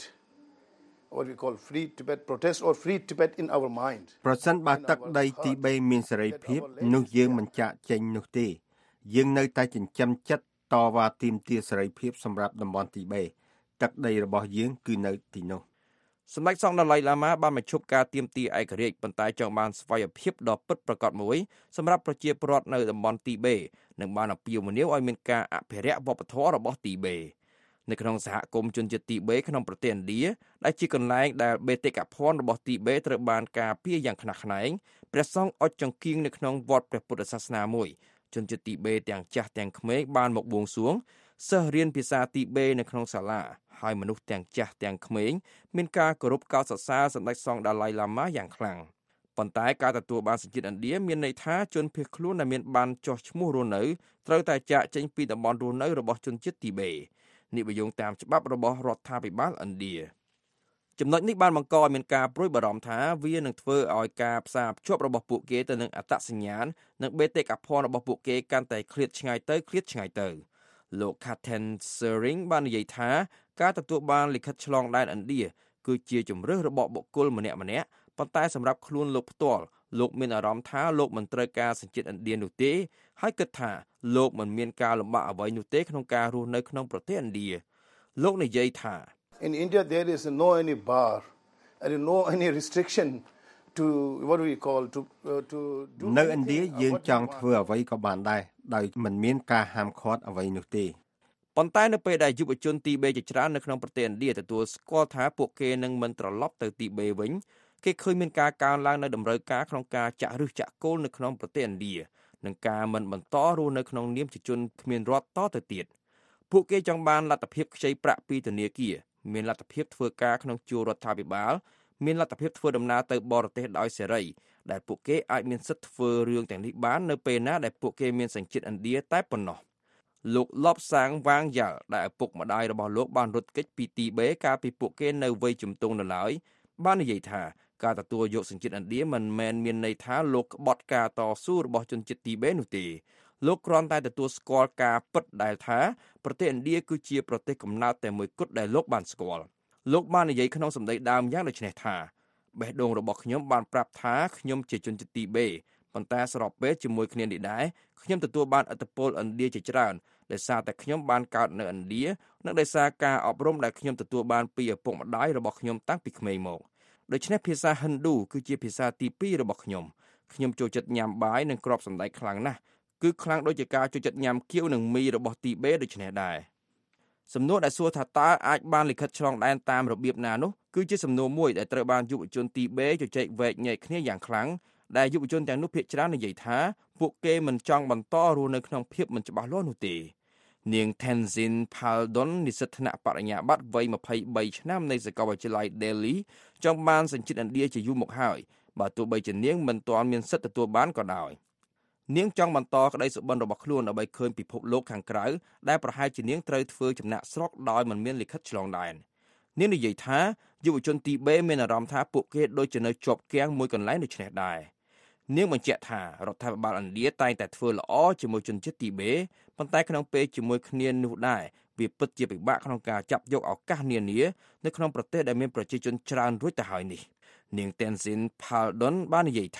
what we call free Tibet protest or free Tibet in our mind ប្រសិនបើទឹកដីទីបេមានសេរីភាពនោះយើងមិនចាកចេញនោះទេយើងនៅតែចិញ្ចឹមចិត្តតវ៉ាទាមទារសេរីភាពសម្រាប់តំបន់ទីបេទឹកដីរបស់យើងគឺនៅទីនោះសម្ដេចសង្ឃដាឡៃឡាម៉ាបានបញ្ឈប់ការទាមទារឯករាជ្យប៉ុន្តែចង់បានស្វ័យភាពដ៏ពិតប្រាកដមួយសម្រាប់ប្រជាពលរដ្ឋនៅតំបន់ទីបេនិងបានអំពាវនាវឲ្យមានការអភិរក្សវប្បធម៌របស់ទីបេនៅក្នុងសហគមន៍ជនជាតិទីបេក្នុងប្រទេសឥណ្ឌាដែលជាកន្លែងដែលបេតិកភណ្ឌរបស់ទីបេត្រូវបានការពារយ៉ាងខ្នះខ្នែងព្រះសង្ឃអុជចង្គៀងនៅក្នុងវត្តព្រះពុទ្ធសាសនាមួយជនជាតិទីបេទាំងចាស់ទាំងក្មេងបានមកបួងសួងសិស្សរៀនភាសាទីបេនៅក្នុងសាលាហើយមនុស្សទាំងចាស់ទាំងក្មេងមានការគោរពកោតសរសើរសម្ដេចសង្ឃដាឡៃឡាម៉ាយ៉ាងខ្លាំងប៉ុន្តែការទទួលបានសញ្ជាតិឥណ្ឌាមានន័យថាជនភៀសខ្លួនដែលមានបានចុះឈ្មោះរស់នៅត្រូវតែចាកចេញពីតំបន់រស់នៅរបស់ជនជាតិទីបេនេះបញ្យងតាមច្បាប់របស់រដ្ឋាភិបាលឥណ្ឌាចំណុចនេះបានបង្កឲ្យមានការព្រួយបារម្ភថាវានឹងធ្វើឲ្យការផ្សារភ្ជាប់របស់ពួកគេទៅនឹងអត្តសញ្ញាណនិងបេតិកភណ្ឌរបស់ពួកគេកាន់តែឃ្លាតឆ្ងាយទៅឃ្លាតឆ្ងាយទៅលោក Kathen Sering បាននិយាយថាការទទួលបានលិខិតឆ្លងដែនឥណ្ឌាគឺជាជំរើសរបស់បុគ្គលម្នាក់ម្នាក់ប៉ុន្តែសម្រាប់ខ្លួនលោកផ្ទាល់លោកមានអារម្មណ៍ថាលោកមិនត្រូវការសញ្ជាតិឥណ្ឌានោះទេហើយគិតថាលោកមិនមានការលំបាកអ្វីនោះទេក្នុងការរស់នៅក្នុងប្រទេសឥណ្ឌាលោកនិយាយថា In India there is no any bar and no any restriction to what we call to uh, to do នៅឥណ្ឌាយើងចង់ធ្វើអ្វីក៏បានដែរដោយមិនមានការហាមឃាត់អ្វីនោះទេប៉ុន្តែនៅពេលដែលយុវជនទីបេជាច្រើននៅក្នុងប្រទេសឥណ្ឌាទទួលស្គាល់ថាពួកគេនឹងមិនត្រឡប់ទៅទីបេវិញគេឃើញមានការកើនឡើងនៅតម្រូវការក្នុងការចាក់ឫសចាក់គល់នៅក្នុងប្រទេសឥណ្ឌានិងការមិនបន្តរស់នៅក្នុងនាមជាជនគ្មានរដ្ឋតទៅទៀតពួកគេចង់បានលទ្ធភាពខ្ចីប្រាក់ពីធនាគារមានលទ្ធភាពធ្វើការក្នុងជួររដ្ឋាភិបាលមានលទ្ធភាពធ្វើដំណើរទៅបរទេសដោយសេរីដែលពួកគេអាចមានសិទ្ធិធ្វើរឿងទាំងនេះបាននៅពេលណាដែលពួកគេមានសញ្ជាតិឥណ្ឌាតែប៉ុណ្ណោះលោកលបសាងវាងយ៉ាល់ដែលឪពុកម្ដាយរបស់លោកបានរត់គេចពីទីបេកាលពីពួកគេនៅវ័យជំទង់នៅឡើយបាននិយាយថាការទទួលយកសញ្ជាតិឥណ្ឌាមិនមែនមានន័យថាលោកក្បត់ការតស៊ូរបស់ជនជាតិទីបេនោះទេលោកគ្រាន់តែទទួលស្គាល់ការពិតដែលថាប្រទេសឥណ្ឌាគឺជាប្រទេសកំណើតតែមួយគត់ដែលលោកបានស្គាល់លោកបាននិយាយក្នុងសម្ដីដើមយ៉ាងដូចនេះថាបេះដូងរបស់ខ្ញុំបានប្រាប់ថាខ្ញុំជាជនជាតិទីបេប៉ុន្តែស្របពេលជាមួយគ្នានេះដែរខ្ញុំទទួលបានឥទ្ធិពលឥណ្ឌាជាច្រើនដោយសារតែខ្ញុំបានកើតនៅឥណ្ឌានិងដោយសារការអប់រំដែលខ្ញុំទទួលបានពីឪពុកម្ដាយរបស់ខ្ញុំតាំងពីក្មេងមកដូច្នេះភាសាហិណ្ឌូគឺជាភាសាទីពីររបស់ខ្ញុំខ្ញុំចូលចិត្តញ៉ាំបាយនិងគ្រាប់សណ្តែកខ្លាំងណាស់គឺខ្លាំងដូចជាការចូលចិត្តញ៉ាំគៀវនិងមីរបស់ទីបេដូចនេះដែរសំណួរដែលសួរថាតើអាចបានលិខិតឆ្លងដែនតាមរបៀបណានោះគឺជាសំណួរមួយដែលត្រូវបានយុវជនទីបេជជែកវែកញែកគ្នាយ៉ាងខ្លាំងដែលយុវជនទាំងនោះភាគច្រើននិយាយថាពួកគេមិនចង់បន្តរស់នៅក្នុងភាពមិនច្បាស់លាស់នោះទេនាង Tenzin Paldon និស្សិតថ្នាក់បរិញ្ញាបត្រវ័យម្ភៃបីឆ្នាំនៃសាកលវិទ្យាល័យ Delhi ចង់បានសញ្ជាតិឥណ្ឌាជាយូរមកហើយបើទោះបីជានាងមិនទាន់មានសិទ្ធិទទួលបានក៏ដោយនាងចង់បន្តក្តីសុបិនរបស់ខ្លួនដើម្បីឃើញពិភពលោកខាងក្រៅដែលប្រហែលជានាងត្រូវធ្វើចំណាក់ស្រុកដោយមិនមានលិខិតឆ្លងដែននាងនិយាយថាយុវជនទីបេមានអារម្មណ៍ថាពួកគេដូចជានៅជាប់គាំងមួយកន្លែងដូចនេះដែរនាងបញ្ជាក់ថារដ្ឋាភិបាលឥណ្ឌាតែងតែធ្វើល្អជាមួយជនជាតិទីបេប៉ុន្តែក្នុងពេលជាមួយគ្នានោះដែរវាពិតជាពិបាកក្នុងការចាប់យកឱកាសនានានៅក្នុងប្រទេសដែលមានប្រជាជនច្រើនរួចទៅហើយនេះនាង Tenzin Paldon បាននិយាយថា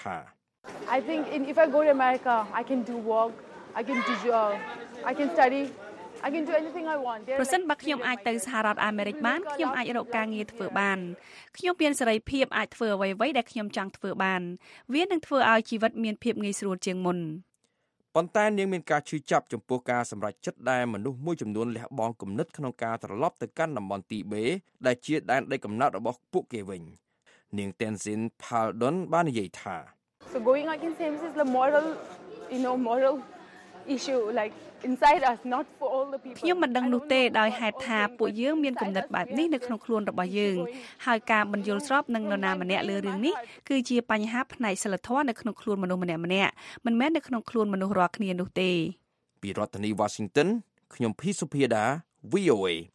I think in, if I go to America I can do work I can do job I can study I can do anything I want ប្រសិនបើខ្ញុំអាចទៅសហរដ្ឋអាមេរិកបានខ្ញុំអាចរកការងារធ្វើបានខ្ញុំមានសេរីភាពអាចធ្វើអ្វីៗដែលខ្ញុំចង់ធ្វើបានវានឹងធ្វើឲ្យជីវិតមានភាពងាយស្រួលជាងមុនប៉ុន្តែនាងមានការឈឺចាប់ចំពោះការសម្រេចចិត្តដែលមនុស្សមួយចំនួនលះបង់គំនិតក្នុងការត្រឡប់ទៅកាន់តំបន់ទីបេដែលជាដែនដីកំណើតរបស់ពួកគេវិញនាង Tenzin Paldon បាននិយាយថា So going against him is the moral you know moral issue like inside us not for all the people ខ្ញុំមិនដឹងនោះទេដោយហេតុថាពួកយើងមានគំនិតបែបនេះនៅក្នុងខ្លួនរបស់យើងហើយការបញ្យល់ស្របនឹងនរណាម្នាក់លើរឿងនេះគឺជាបញ្ហាផ្នែកសិលធម៌នៅក្នុងខ្លួនមនុស្សម្នាក់ម្នាក់មិនមែននៅក្នុងខ្លួនមនុស្សរាល់គ្នានោះទេពីរដ្ឋធានី Washington ខ្ញុំភីសុភាដា វី អូ เอ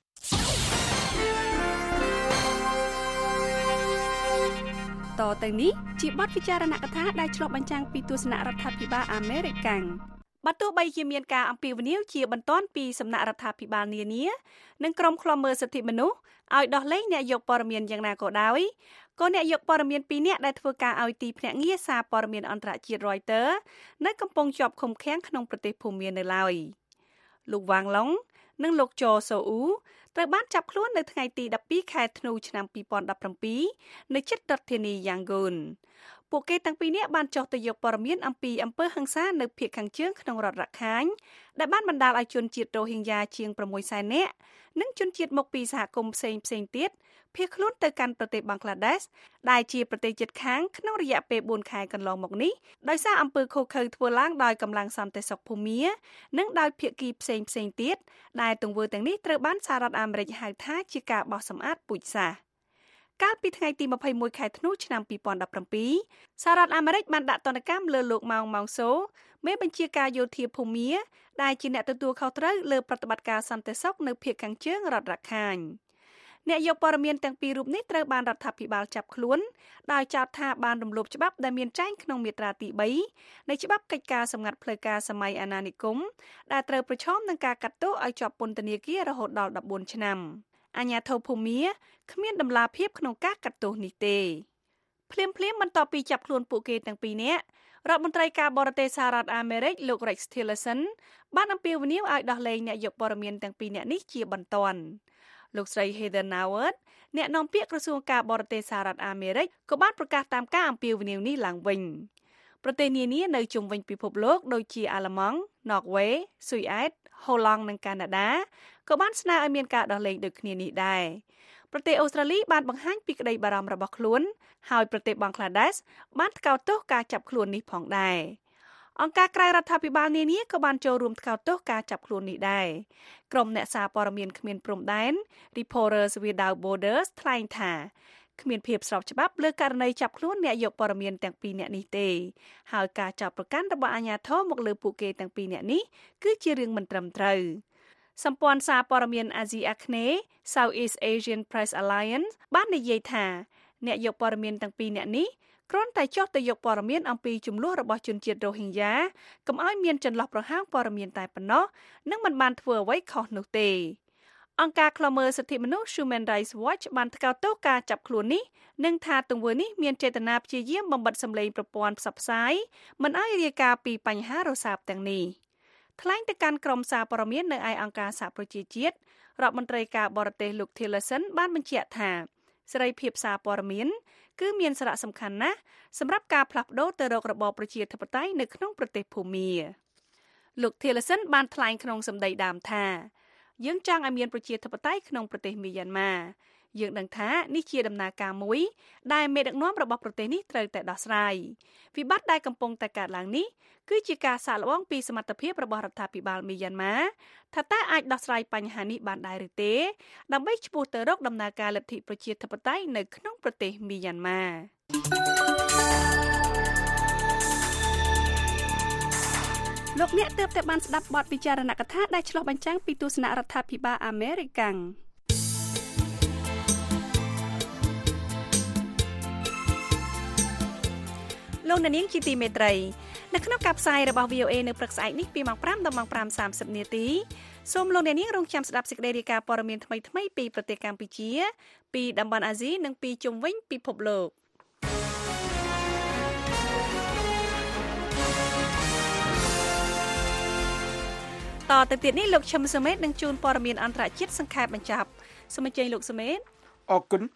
តទៅនេះជាបទពិចារណកថាដែលឆ្លុះបញ្ចាំងពីទស្សនៈរដ្ឋាភិបាលអាមេរិកកាំងបើទោះបីជាមានការអំពាវនាវជាបន្ទាន់ពីសំណាក់រដ្ឋាភិបាលនានានិងក្រុមឃ្លាំមើលសិទ្ធិមនុស្សឲ្យដោះលែងអ្នកយកព័ត៌មានយ៉ាងណាក៏ដោយក៏អ្នកយកព័ត៌មានពីរនាក់ដែលធ្វើការឲ្យទីភ្នាក់ងារសារព័ត៌មានអន្តរជាតិ Reuters នៅកំពុងជាប់ឃុំឃាំងក្នុងប្រទេសភូមានៅឡើយលោកវ៉ាងឡុងនិងលោកចោសូអ៊ូត្រូវបានចាប់ខ្លួននៅថ្ងៃទីដប់ពីរខែធ្នូឆ្នាំពីរពាន់ដប់ប្រាំពីរនៅជិតរដ្ឋធានីយ៉ាងហ្គូនពួកគេទាំងពីរនាក់បានចុះទៅយកព័ត៌មានអំពីអំពើហិង្សានៅភាគខាងជើងក្នុងរដ្ឋរ៉ាខាញដែលបានបណ្ដាលឲ្យជនជាតិរ៉ូហីងយ៉ាជាងប្រាំមួយសែននាក់និងជនជាតិមកពីសហគមន៍ផ្សេងផ្សេងទៀតភៀសខ្លួនទៅកាន់ប្រទេសបង់ក្លាដេសដែលជាប្រទេសជិតខាងក្នុងរយៈពេលបួនខែកន្លងមកនេះដោយសារអំពើឃោរឃៅធ្វើឡើងដោយកម្លាំងសន្តិសុខភូមានិងដោយភាគីផ្សេងផ្សេងទៀតដែលទង្វើទាំងនេះត្រូវបានសហរដ្ឋអាមេរិកហៅថាជាការបោះសម្អាតពូជសាសន៍កាលពីថ្ងៃទីម្ភៃមួយខែធ្នូឆ្នាំពីរពាន់ដប់ប្រាំពីរសហរដ្ឋអាមេរិកបានដាក់ទណ្ឌកម្មលើលោកម៉ោងម៉ោងសូមេបញ្ជាការយោធាភូមាដែលជាអ្នកទទួលខុសត្រូវលើប្រតិបត្តិការសន្តិសុខនៅភាគខាងជើងរដ្ឋរ៉ាខាញអ្នកយកព័ត៌មានទាំងពីររូបនេះត្រូវបានរដ្ឋាភិបាលចាប់ខ្លួនដោយចោទថាបានរំលោភច្បាប់ដែលមានចែងក្នុងមាត្រាទីបីនៃច្បាប់កិច្ចការសម្ងាត់ផ្លូវការសម័យអាណានិគមដែលត្រូវប្រឈមនឹងការកាត់ទោសឲ្យជាប់ពន្ធនាគាររហូតដល់ដប់បួនឆ្នាំអាជ្ញាធរភូមាគ្មានដំណាភាពក្នុងការកាត់ទោសនេះទេភ្លាមភ្លាមបន្ទាប់ពីចាប់ខ្លួនពួកគេទាំងពីរនាក់រដ្ឋមន្ត្រីការបរទេសសហរដ្ឋអាមេរិកលោក Rex Tillerson បានអំពាវនាវឲ្យដោះលែងអ្នកយកព័ត៌មានទាំងពីរនាក់នេះជាបន្ទាន់លោកស្រី Heather Nauert អ្នកនាំពាក្យក្រសួងការបរទេសសហរដ្ឋអាមេរិកក៏បានប្រកាសតាមការអំពាវនាវនេះឡើងវិញប្រទេសនានានៅជុំវិញពិភពលោកដូចជាអាល្លឺម៉ង់ ណ័រវេ ស៊ុយអែត ហូឡង់និងកាណាដាក៏បានស្នើឲ្យមានការដោះលែងដូចគ្នានេះដែរប្រទេសអូស្ត្រាលីបានបង្ហាញពីក្តីបារម្ភរបស់ខ្លួនហើយប្រទេសបង់ក្លាដេសបានថ្កោលទោសការចាប់ខ្លួននេះផងដែរអង្គការក្រៅរដ្ឋាភិបាលនានាក៏បានចូលរួមថ្កោលទោសការចាប់ខ្លួននេះដែរក្រុមអ្នកសារព័ត៌មានគ្មានព្រំដែន Reporters Without Borders ថ្លែងថាគ្មានភាពស្របច្បាប់លើករណីចាប់ខ្លួនអ្នកយកព័ត៌មានទាំងពីរនាក់នេះទេហើយការចាប់ប្រកាន់របស់អាជ្ញាធរមកលើពួកគេទាំងពីរនាក់នេះគឺជារឿងមិនត្រឹមត្រូវសម្ព័ន្ធសារព័ត៌មានអាស៊ីអាគ្នេយ៍ Southeast Asian Press Alliance បាននិយាយថាអ្នកយកព័ត៌មានទាំងពីរនាក់នេះគ្រាន់តែចុះទៅយកព័ត៌មានអំពីចំនួនរបស់ជនជាតិរ៉ូហីងយ៉ាកុំឲ្យមានចន្លោះប្រហោងព័ត៌មានតែប៉ុណ្ណោះនិងមិនបានធ្វើអ្វីខុសនោះទេអង្គការឃ្លាំមើលសិទ្ធិមនុស្ស Human Rights Watch បានថ្កោលទោសការចាប់ខ្លួននេះនិងថាទង្វើនេះមានចេតនាព្យាយាមបំបិទសម្លេងប្រព័ន្ធផ្សព្វផ្សាយមិនឲ្យរាយការណ៍ពីបញ្ហារសើបទាំងនេះថ្លែងទៅកាន់ក្រុមសារព័ត៌មាននៅឯអង្គការសហប្រជាជាតិរដ្ឋមន្ត្រីការបរទេសលោក Tillerson បានបញ្ជាក់ថាសេរីភាពសារព័ត៌មានគឺមានសារៈសំខាន់ណាស់សម្រាប់ការផ្លាស់ប្ដូរទៅរករបបប្រជាធិបតេយ្យនៅក្នុងប្រទេសភូមាលោក Tillerson បានថ្លែងក្នុងសម្ដីដើមថាយើងចង់ឲ្យមានប្រជាធិបតេយ្យក្នុងប្រទេសមីយ៉ាន់ម៉ាយើងដឹងថានេះជាដំណើរការមួយដែលមេដឹកនាំរបស់ប្រទេសនេះត្រូវតែដោះស្រាយវិបត្តិដែលកំពុងតែកើតឡើងនេះគឺជាការសាកល្បងពីសមត្ថភាពរបស់រដ្ឋាភិបាលមីយ៉ាន់ម៉ាថាតើអាចដោះស្រាយបញ្ហានេះបានដែរឬទេដើម្បីឆ្ពោះទៅរកដំណើរការលទ្ធិប្រជាធិបតេយ្យនៅក្នុងប្រទេសមីយ៉ាន់ម៉ាលោកអ្នកទើបតែបានស្ដាប់បទពិចារណកថាដែលឆ្លុះបញ្ចាំងពីទស្សនៈរដ្ឋាភិបាលអាមេរិកកាំងលោកអ្នកនាងជាទីមេត្រីនៅក្នុងការផ្សាយរបស់ វី អូ เอ នៅព្រឹកស្អែកនេះពីម៉ោងប្រាំដល់ម៉ោងប្រាំសាមសិបនាទីសូមលោកអ្នកនាងរងចាំស្ដាប់សេចក្តីរាយការណ៍ព័ត៌មានថ្មីៗពីប្រទេសកម្ពុជាពីតំបន់អាស៊ីនិងពីជុំវិញពិភពលោកតទៅទៀតនេះលោកឈឹមសុមេតនឹងជូនព័ត៌មានអន្តរជាតិសង្ខេបបញ្ចប់សូមអញ្ជើញលោកសុមេតអរគុណ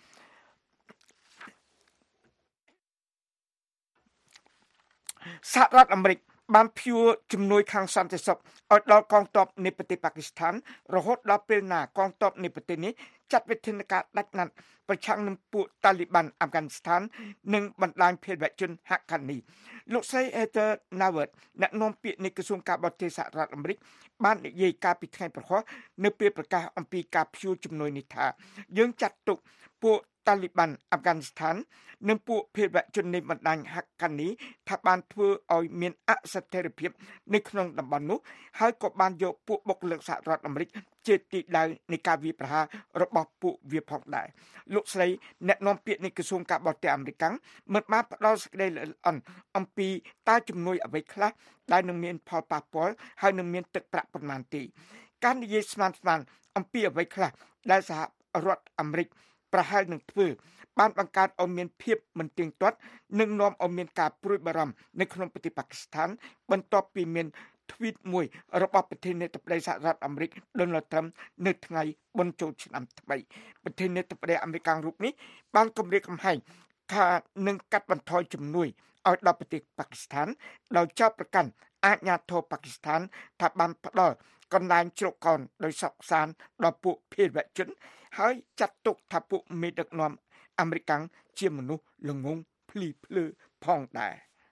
សហរដ្ឋអាមេរិកបានព្យួរជំនួយខាងសន្តិសុខឲ្យដល់កងទ័ពនៃប្រទេសប៉ាគីស្ថានរហូតដល់ពេលណាកងទ័ពនៃប្រទេសនេះចាត់វិធានការដាច់ណាត់ប្រឆាំងនឹងពួកតាលីបានអាហ្វហ្គានីស្ថាននិងបណ្ដាញភេរវជនហាក់ខានីលោកស្រី Heather Nauert អ្នកនាំពាក្យនៃក្រសួងការបរទេសសហរដ្ឋអាមេរិកបាននិយាយកាលពីថ្ងៃប្រហោះនៅពេលប្រកាសអំពីការព្យួរជំនួយនេះថាយើងចាត់ទុកពួកតាលីបានអាហ្វហ្គានីស្ថាននិងពួកភេរវជននៃបណ្ដាញហាក់កានីថាបានធ្វើឲ្យមានអស្ថិរភាពនៅក្នុងតំបន់នោះហើយក៏បានយកពួកបុគ្គលិកសហរដ្ឋអាមេរិកជាទីដៅនៃការវាយប្រហាររបស់ពួកវាផងដែរលោកស្រីអ្នកនាំពាក្យនៃក្រសួងការបរទេសអាមេរិកមិនបានផ្ដល់សេចក្តីល្អិតល្អន់អំពីតើជំនួយអ្វីខ្លះដែលនឹងមានផលប៉ះពាល់ហើយនឹងមានទឹកប្រាក់ប៉ុន្មានទេការនិយាយស្មានស្មានអំពីអ្វីខ្លះដែលសហរដ្ឋអាមេរិកប្រហែលនឹងធ្វើបានបង្កើតឲ្យមានភាពមិនទៀងទាត់និងនាំឲ្យមានការព្រួយបារម្ភនៅក្នុងប្រទេសប៉ាគីស្ថានបន្ទាប់ពីមានទ្វីតមួយរបស់ប្រធានាធិបតីសហរដ្ឋអាមេរិក Donald Trump នៅថ្ងៃបុណ្យចូលឆ្នាំថ្មីប្រធានាធិបតីអាមេរិករូបនេះបានគម្រាមកំហែងថានឹងកាត់បន្ថយជំនួយឲ្យដល់ប្រទេសប៉ាគីស្ថានដោយចោទប្រកាន់អាជ្ញាធរប៉ាគីស្ថានថាបានផ្ដល់កន្លែងជ្រកកោនដោយសោកសានដល់ពួកភេរវជនហើយចាត់ទុកថាពួកមេដឹកនាំអាមេរិកជាមនុស្សល្ងងភ្លីភ្លើផងដែរ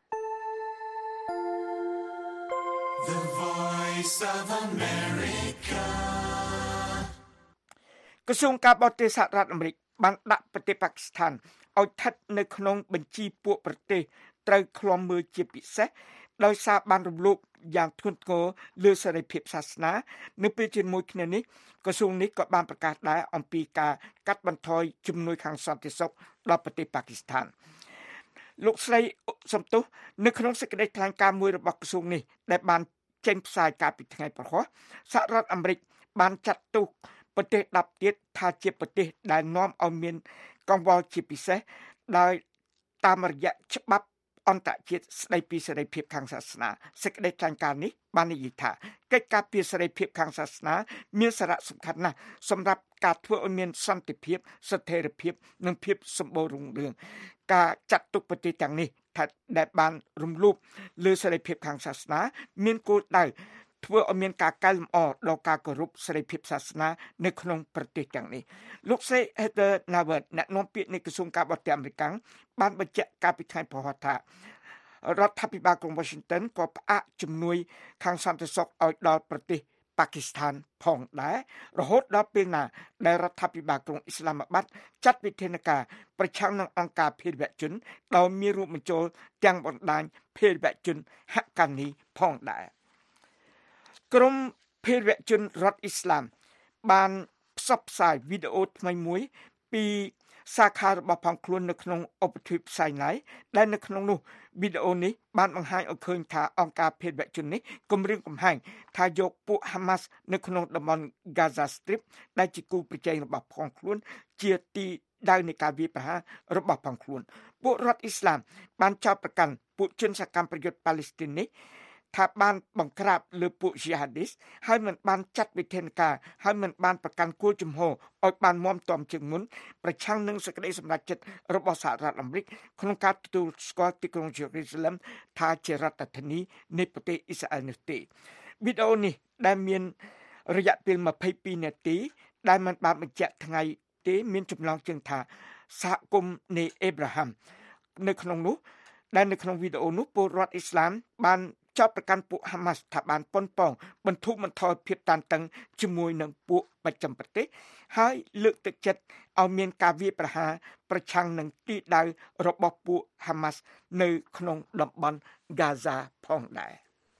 The Voice of America ក្រសួងការបរទេសសហរដ្ឋអាមេរិកបានដាក់ប្រទេសប៉ាគីស្ថានឲ្យស្ថិតនៅក្នុងបញ្ជីពួកប្រទេសត្រូវឃ្លាំមើលជាពិសេសដោយសារបានរំលោភយ៉ាងធ្ងន់ធ្ងរលើសេរីភាពសាសនានៅពេលជាមួយគ្នានេះក្រសួងនេះក៏បានប្រកាសដែរអំពីការកាត់បន្ថយជំនួយខាងសន្តិសុខដល់ប្រទេសប៉ាគីស្ថានលោកស្រីសំទុះនៅក្នុងសេចក្តីថ្លែងការណ៍មួយរបស់ក្រសួងនេះដែលបានចេញផ្សាយកាលពីថ្ងៃព្រហស្បតិ៍សហរដ្ឋអាមេរិកបានចាត់ទុកប្រទេសដប់ទៀតថាជាប្រទេសដែលនាំឲ្យមានកង្វល់ជាពិសេសដោយតាមរយៈច្បាប់អន្តរជាតិស្តីពីសេរីភាពខាងសាសនាសេចក្តីថ្លែងការណ៍នេះបាននិយាយថាកិច្ចការពីសេរីភាពខាងសាសនាមានសារៈសំខាន់ណាស់សម្រាប់ការធ្វើឲ្យមានសន្តិភាពស្ថិរភាពនិងភាពសម្បូររុងរឿងការចាត់ទុកប្រទេសទាំងនេះថាដែលបានរំលោភលើសេរីភាពខាងសាសនាមានគោលដៅធ្វើឲ្យមានការកែលម្អដល់ការគោរពសេរីភាពសាសនានៅក្នុងប្រទេសទាំងនេះលោកស្រី Heather Nauert អ្នកនាំពាក្យនៃក្រសួងការបរទេសអាមេរិកបានបញ្ជាក់កាលពីថ្ងៃព្រហស្បតិ៍ថារដ្ឋាភិបាលក្រុង Washington ក៏ផ្អាកជំនួយខាងសន្តិសុខឲ្យដល់ប្រទេសប៉ាគីស្ថានផងដែររហូតដល់ពេលណាដែលរដ្ឋាភិបាលក្រុងអ៊ីស្លាមាបាតចាត់វិធានការប្រឆាំងនឹងអង្គការភេរវជនដោយមានរួមបញ្ចូលទាំងបណ្ដាញភេរវជនហក្កានីផងដែរក្រុមភេរវជនរដ្ឋអ៊ីស្លាមបានផ្សព្វផ្សាយវីដេអូថ្មីមួយពីសាខារបស់ផងខ្លួននៅក្នុងឧបទ្វីបសៃណៃដែលនៅក្នុងនោះវីដេអូនេះបានបង្ហាញឲ្យឃើញថាអង្គការភេរវជននេះគម្រាមកំហែងថាយកពួក Hamas នៅក្នុងតំបន់ Gaza Strip ដែលជាគូប្រជែងរបស់ផងខ្លួនជាទីដៅនៃការវាយប្រហាររបស់ផងខ្លួនពួករដ្ឋអ៊ីស្លាមបានចោទប្រកាន់ពួកជនសកម្មប្រយុទ្ធប៉ាឡេស្ទីននេះថាបានបង្ក្រាបលើពួក Jihadis ហើយមិនបានចាត់វិធានការហើយមិនបានប្រកាន់គោលជំហរឲ្យបានមាំទាំជាងមុនប្រឆាំងនឹងសេចក្តីសម្រេចចិត្តរបស់សហរដ្ឋអាមេរិកក្នុងការទទួលស្គាល់ទីក្រុង Jerusalem ថាជារដ្ឋធានីនៃប្រទេសអ៊ីស្រាអែលនោះទេវីដេអូនេះដែលមានរយៈពេលยี่สิบสองនាទីដែលមិនបានបញ្ជាក់ថ្ងៃទេមានចម្លងជើងថាសហគមន៍នៃអេប្រាហាំនៅក្នុងនោះដែលនៅក្នុងវីដេអូនោះពលរដ្ឋអ៊ីស្លាមបានចោទប្រកាន់ពួក Hamas ថាបានប៉ុនប៉ងបន្ធូរបន្ថយភាពតានតឹងជាមួយនឹងពួកបច្ចឹមប្រទេសហើយលើកទឹកចិត្តឲ្យមានការវាយប្រហារប្រឆាំងនឹងទីដៅរបស់ពួក Hamas នៅក្នុងតំបន់ Gaza ផងដែរ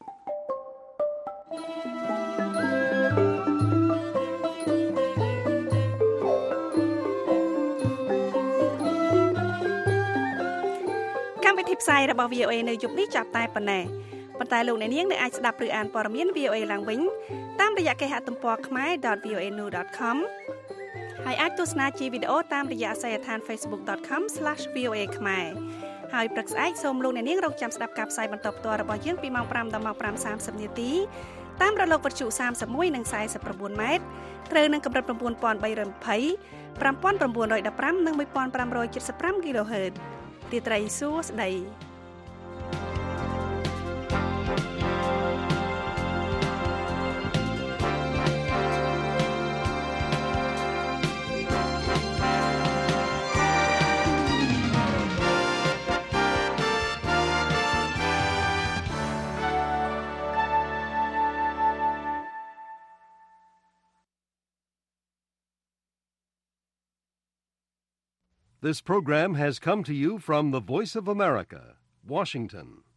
កម្មវិធីផ្សាយរបស់ វី អូ អេ នៅយប់នេះចាប់តែប៉ុណ្ណេះប៉ុន្តែលោកអ្នកនាងនៅអាចស្ដាប់ឬអានព័ត៌មាន វី អូ អេ ឡើងវិញតាមរយៈគេហទំព័រ ខ្មែរ ដត វី អូ អេ news ដត com ហើយអាចទស្សនាជាវីដេអូតាមរយៈអាសយដ្ឋាន facebook dot com slash v o a ខ្មែរហើយព្រឹកស្អែកសូមលោកអ្នកនាងរកចាំស្ដាប់ការផ្សាយបន្តផ្ទាល់របស់យើងពីម៉ោងfiveដល់ម៉ោងfiveសាមសិបនាទីតាមរលកវិទ្យុសាមសិបមួយនិងสี่สิบเก้าម៉ែត្រត្រូវនឹងកម្រិតnine thousand three hundred twenty, five thousand nine hundred fifteenនិងone thousand five hundred seventy-fiveគីឡូហឺតទីត្រីសួស្ដី This program has come to you from the Voice of America, Washington.